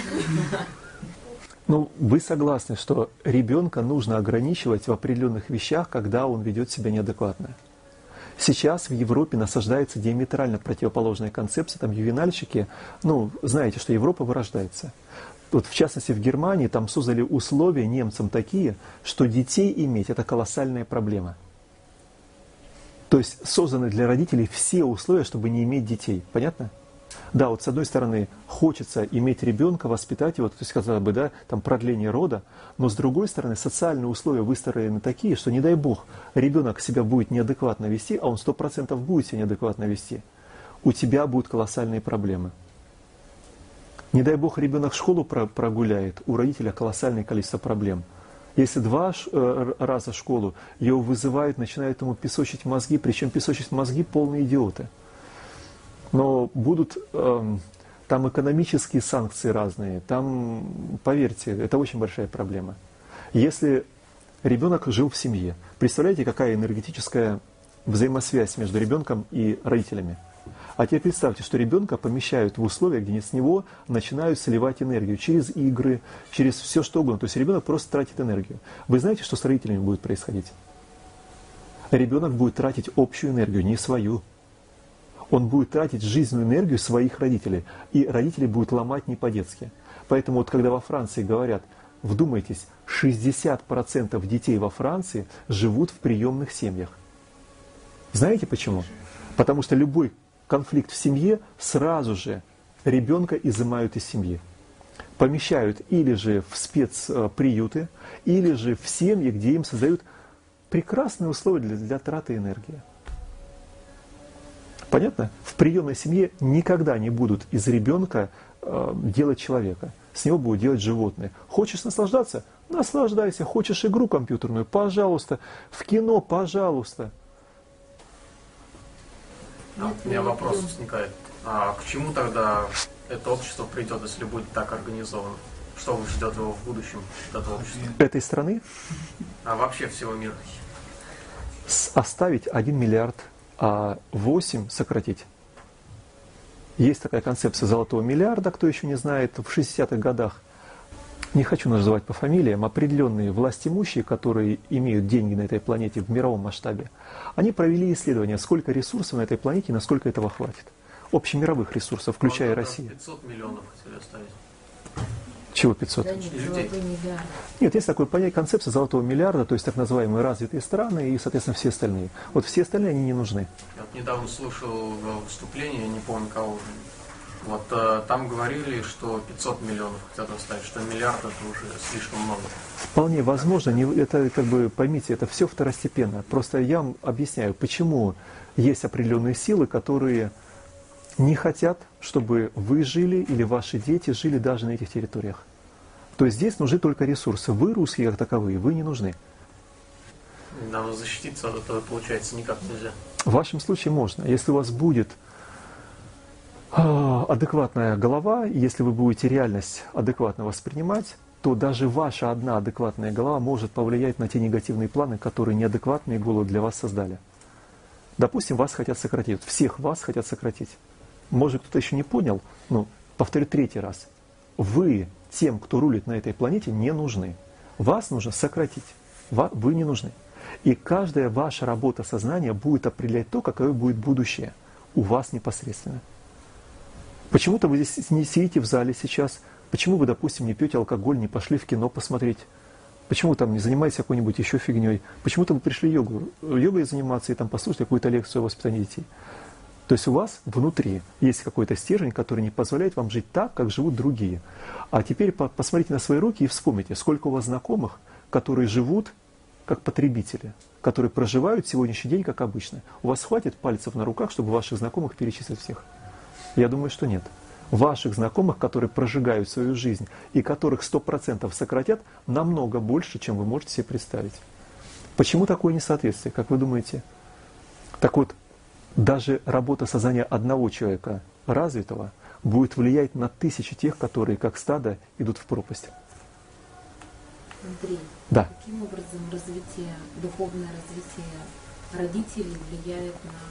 Вы согласны, что ребенка нужно ограничивать в определенных вещах, когда он ведет себя неадекватно? Сейчас в Европе насаждается диаметрально противоположная концепция, там ювенальщики, знаете, что Европа вырождается. Вот в частности в Германии там создали условия немцам такие, что детей иметь это колоссальная проблема. То есть созданы для родителей все условия, чтобы не иметь детей. Понятно? Да, вот с одной стороны хочется иметь ребенка, воспитать его, то есть, казалось бы, да, там продление рода, но с другой стороны социальные условия выстроены такие, что, не дай бог, ребенок себя будет неадекватно вести, а он 100% будет себя неадекватно вести, у тебя будут колоссальные проблемы. Не дай бог, ребенок школу прогуляет, у родителя колоссальное количество проблем. Если 2 раза в школу его вызывают, начинают ему песочить мозги, причем песочить мозги полные идиоты. Но будут там экономические санкции разные, там, поверьте, это очень большая проблема. Если ребенок жил в семье, представляете, какая энергетическая взаимосвязь между ребенком и родителями? А теперь представьте, что ребенка помещают в условия, где с него начинают сливать энергию через игры, через все что угодно. То есть ребенок просто тратит энергию. Вы знаете, что с родителями будет происходить? Ребенок будет тратить общую энергию, не свою. Он будет тратить жизненную энергию своих родителей. И родители будут ломать не по-детски. Поэтому вот когда во Франции говорят, вдумайтесь, 60% детей во Франции живут в приемных семьях. Знаете почему? Потому что любой конфликт в семье, сразу же ребенка изымают из семьи. Помещают или же в спецприюты, или же в семьи, где им создают прекрасные условия для траты энергии. Понятно? В приемной семье никогда не будут из ребенка делать человека. С него будут делать животные. Хочешь наслаждаться? Наслаждайся. Хочешь игру компьютерную? Пожалуйста. В кино? Пожалуйста. У меня вопрос возникает. А к чему тогда это общество придет, если будет так организовано? Что ждет его в будущем, это общество? Этой страны? А вообще всего мира? Оставить 1 миллиард, а 8 сократить. Есть такая концепция золотого миллиарда, кто еще не знает, в 60-х годах. Не хочу называть по фамилиям, определенные властимущие, которые имеют деньги на этой планете в мировом масштабе, они провели исследование, сколько ресурсов на этой планете и насколько этого хватит. Общемировых ресурсов, включая Россию. 500 миллионов хотели оставить. Чего 500? Да нет, золотой миллиард. Нет, есть такое понятие, концепция золотого миллиарда, то есть так называемые развитые страны и, соответственно, все остальные. Вот все остальные, они не нужны. Я вот недавно слушал выступление, я не помню кого, Вот там говорили, что 500 миллионов хотят оставить, что миллиард это уже слишком много. Вполне возможно, это как бы, поймите, это все второстепенно. Просто я вам объясняю, почему есть определенные силы, которые не хотят, чтобы вы жили или ваши дети жили даже на этих территориях. То есть здесь нужны только ресурсы. Вы, русские как таковые, вы не нужны. Нам защититься от этого, получается, никак нельзя. В вашем случае можно. Если у вас будет адекватная голова, если вы будете реальность адекватно воспринимать, то даже ваша одна адекватная голова может повлиять на те негативные планы, которые неадекватные головы для вас создали. Допустим, вас хотят сократить. Всех вас хотят сократить. Может, кто-то еще не понял, но повторю 3-й раз. Вы тем, кто рулит на этой планете, не нужны. Вас нужно сократить. Вы не нужны. И каждая ваша работа сознания будет определять то, какое будет будущее у вас непосредственно. Почему-то вы здесь не сидите в зале сейчас. Почему вы, допустим, не пьете алкоголь, не пошли в кино посмотреть? Почему там не занимаетесь какой-нибудь еще фигней? Почему-то вы пришли йогой заниматься и там послушать какую-то лекцию о воспитании детей? То есть у вас внутри есть какой-то стержень, который не позволяет вам жить так, как живут другие. А теперь посмотрите на свои руки и вспомните, сколько у вас знакомых, которые живут как потребители, которые проживают сегодняшний день как обычно. У вас хватит пальцев на руках, чтобы ваших знакомых перечислить всех? Я думаю, что нет. Ваших знакомых, которые прожигают свою жизнь и которых 100% сократят, намного больше, чем вы можете себе представить. Почему такое несоответствие, как вы думаете? Так вот, даже работа сознания одного человека развитого будет влиять на тысячи тех, которые как стадо идут в пропасть. Андрей, да. Каким образом духовное развитие родителей влияет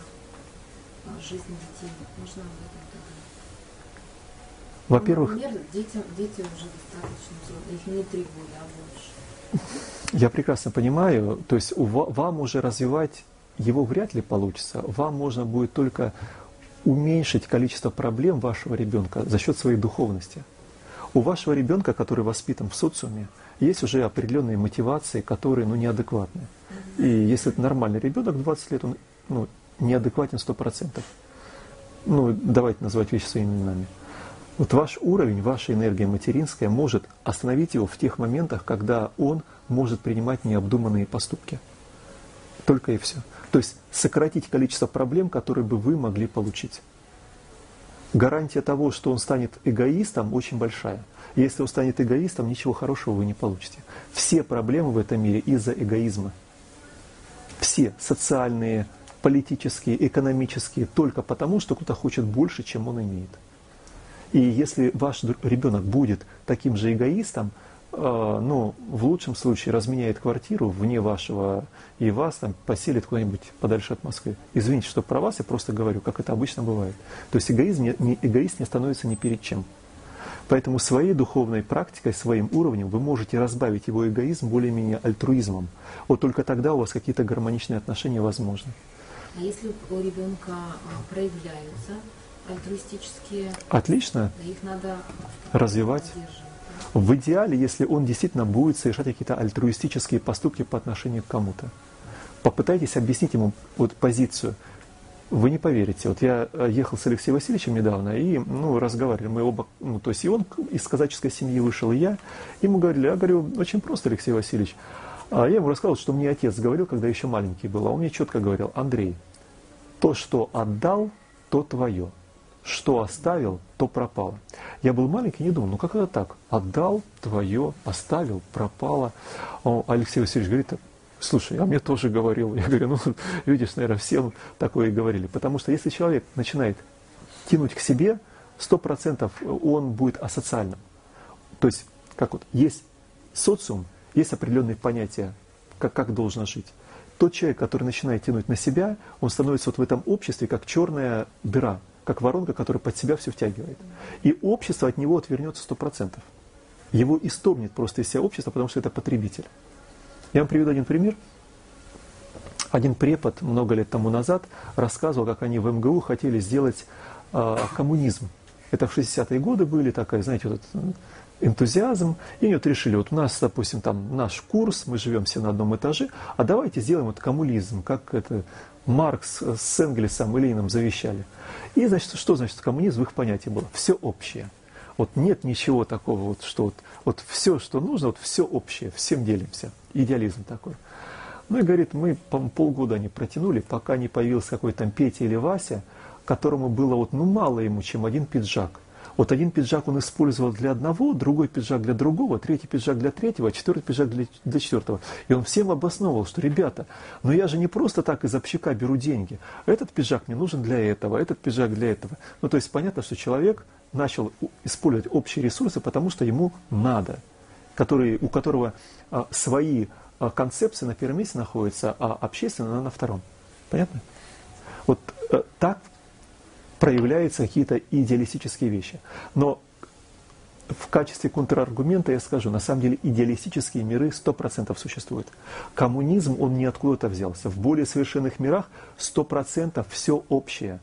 на жизнь детей? Можно об этом поговорить? Во-первых, например, дети уже достаточно взрослые, их не 3 года, а больше. Я прекрасно понимаю, то есть вам уже развивать его вряд ли получится. Вам можно будет только уменьшить количество проблем вашего ребенка за счет своей духовности. У вашего ребенка, который воспитан в социуме, есть уже определенные мотивации, которые неадекватны. И если это нормальный ребенок, 20 лет, он неадекватен 100%. Давайте называть вещи своими именами. Вот ваш уровень, ваша энергия материнская может остановить его в тех моментах, когда он может принимать необдуманные поступки. Только и все. То есть сократить количество проблем, которые бы вы могли получить. Гарантия того, что он станет эгоистом, очень большая. Если он станет эгоистом, ничего хорошего вы не получите. Все проблемы в этом мире из-за эгоизма. Все социальные, политические, экономические, только потому, что кто-то хочет больше, чем он имеет. И если ваш ребенок будет таким же эгоистом, в лучшем случае разменяет квартиру вне вашего и вас там поселит куда-нибудь подальше от Москвы. Извините, что про вас я просто говорю, как это обычно бывает. То есть эгоист не становится ни перед чем. Поэтому своей духовной практикой, своим уровнем вы можете разбавить его эгоизм более-менее альтруизмом. Вот только тогда у вас какие-то гармоничные отношения возможны. А если у ребенка проявляются альтруистические... Отлично. Их надо развивать. В идеале, если он действительно будет совершать какие-то альтруистические поступки по отношению к кому-то. Попытайтесь объяснить ему позицию. Вы не поверите. Вот я ехал с Алексеем Васильевичем недавно и разговаривали. Мы оба, то есть и он из казаческой семьи вышел, и я. И мы говорили, я говорю, очень просто, Алексей Васильевич. А я ему рассказал, что мне отец говорил, когда еще маленький был. А он мне четко говорил, Андрей, то, что отдал, то твое. Что оставил, то пропало. Я был маленький, не думал, как это так? Отдал, твое, оставил, пропало. А Алексей Васильевич говорит, слушай, а мне тоже говорил. Я говорю, видишь, наверное, всем такое и говорили. Потому что если человек начинает тянуть к себе, 100% он будет асоциальным. То есть, есть социум, есть определенные понятия, как должно жить. Тот человек, который начинает тянуть на себя, он становится в этом обществе как черная дыра, как воронка, которая под себя все втягивает. И общество от него отвернется 100%. Его исторгнет просто из себя общество, потому что это потребитель. Я вам приведу один пример. Один препод много лет тому назад рассказывал, как они в МГУ хотели сделать коммунизм. Это в 60-е годы были, такая, знаете, энтузиазм, и они вот решили, вот у нас, допустим, там наш курс, мы живем все на одном этаже, а давайте сделаем вот коммунизм, как это Маркс с Энгельсом и Лениным завещали. И, значит, что значит коммунизм в их понятии было? Все общее. Вот нет ничего такого, вот, что вот все, что нужно, вот все общее, всем делимся. Идеализм такой. Ну и говорит, мы полгода не протянули, пока не появился какой-то там Петя или Вася, которому было вот, ну, мало ему, чем один пиджак. Вот один пиджак он использовал для одного, другой пиджак для другого, третий пиджак для третьего, четвертый пиджак для четвертого. И он всем обосновывал, что, ребята, но я же не просто так из общака беру деньги. Этот пиджак мне нужен для этого, этот пиджак для этого. Ну, то есть понятно, что человек начал использовать общие ресурсы, потому что ему надо, у которого свои концепции на первом месте находятся, а общественное на втором. Понятно? Вот так проявляются какие-то идеалистические вещи. Но в качестве контраргумента я скажу, на самом деле идеалистические миры 100% существуют. Коммунизм, он не откуда-то взялся. В более совершенных мирах 100% все общее.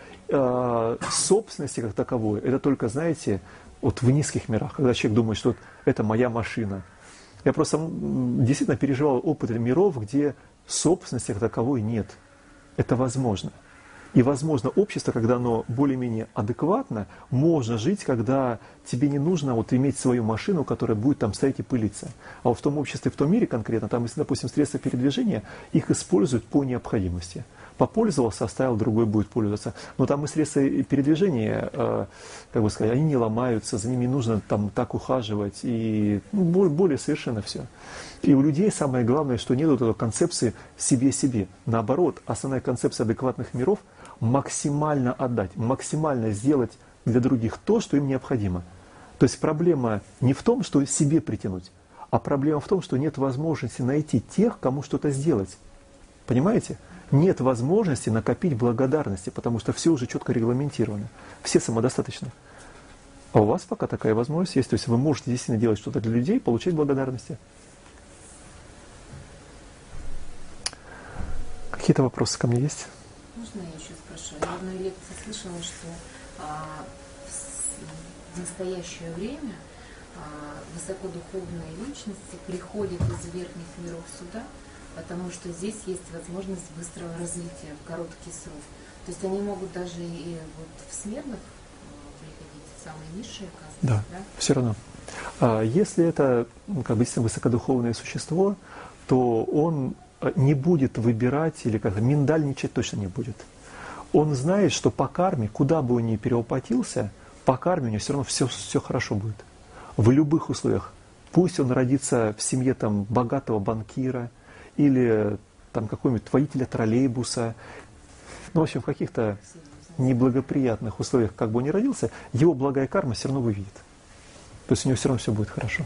Собственности как таковой, это только, знаете, вот в низких мирах, когда человек думает, что вот это моя машина. Я просто действительно переживал опыт миров, где собственности как таковой нет. Это возможно. И возможно общество, когда оно более-менее адекватно, можно жить, когда тебе не нужно вот иметь свою машину, которая будет там стоять и пылиться. А вот в том обществе, в том мире конкретно, там, если, допустим, средства передвижения, их используют по необходимости. Попользовался, оставил, другой будет пользоваться. Но там и средства передвижения, как бы сказать, они не ломаются, за ними нужно там так ухаживать, и более совершенно все. И у людей самое главное, что нет вот этой концепции себе-себе. Наоборот, основная концепция адекватных миров – максимально отдать, максимально сделать для других то, что им необходимо. То есть проблема не в том, что себе притянуть, а проблема в том, что нет возможности найти тех, кому что-то сделать. Понимаете? Нет возможности накопить благодарности, потому что все уже четко регламентировано. Все самодостаточны. А у вас пока такая возможность есть. То есть вы можете действительно делать что-то для людей, получать благодарности. Какие-то вопросы ко мне есть? Можно я еще спрошу? Я в одной лекции слышала, что в настоящее время высокодуховные личности приходят из верхних миров сюда, потому что здесь есть возможность быстрого развития в короткий срок. То есть они могут даже и вот в смертных приходить, самые низшие, оказывается, да? Все равно. Если это как бы высокодуховное существо, то он не будет выбирать или как-то миндальничать точно не будет. Он знает, что по карме, куда бы он ни перевоплотился, по карме у него все равно все хорошо будет. В любых условиях. Пусть он родится в семье там, богатого банкира или там, какого-нибудь водителя троллейбуса, ну, в общем, в каких-то неблагоприятных условиях, как бы он ни родился, его благая карма все равно выведет. То есть у него все равно все будет хорошо.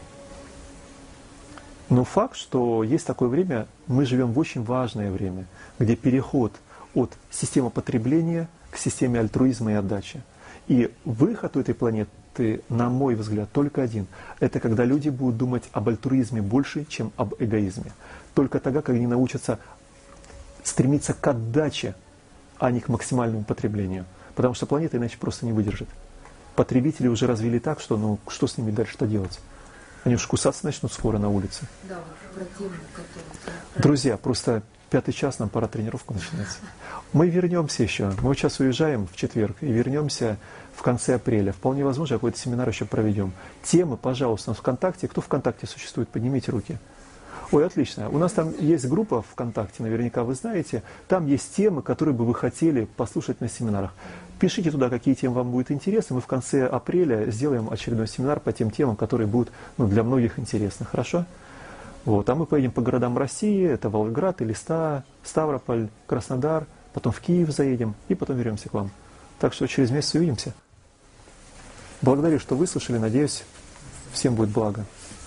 Но факт, что есть такое время, мы живем в очень важное время, где переход от системы потребления к системе альтруизма и отдачи. И выход у этой планеты, на мой взгляд, только один. Это когда люди будут думать об альтруизме больше, чем об эгоизме. Только тогда, когда они научатся стремиться к отдаче, а не к максимальному потреблению. Потому что планета иначе просто не выдержит. Потребители уже развили так, что ну что с ними дальше-то делать? Они уж кусаться начнут скоро на улице. Да, вот противник, который... Друзья, просто 5-й час, нам пора тренировку начинать. Мы вернемся еще. Мы сейчас уезжаем в четверг и вернемся в конце апреля. Вполне возможно, какой-то семинар еще проведем. Темы, пожалуйста, у нас ВКонтакте. Кто ВКонтакте существует, поднимите руки. Ой, отлично. У нас там есть группа ВКонтакте, наверняка вы знаете. Там есть темы, которые бы вы хотели послушать на семинарах. Пишите туда, какие темы вам будут интересны. Мы в конце апреля сделаем очередной семинар по тем темам, которые будут для многих интересны. Хорошо? Вот. А мы поедем по городам России. Это Волгоград, Элиста, Ставрополь, Краснодар. Потом в Киев заедем и потом вернемся к вам. Так что через месяц увидимся. Благодарю, что выслушали. Надеюсь, всем будет благо.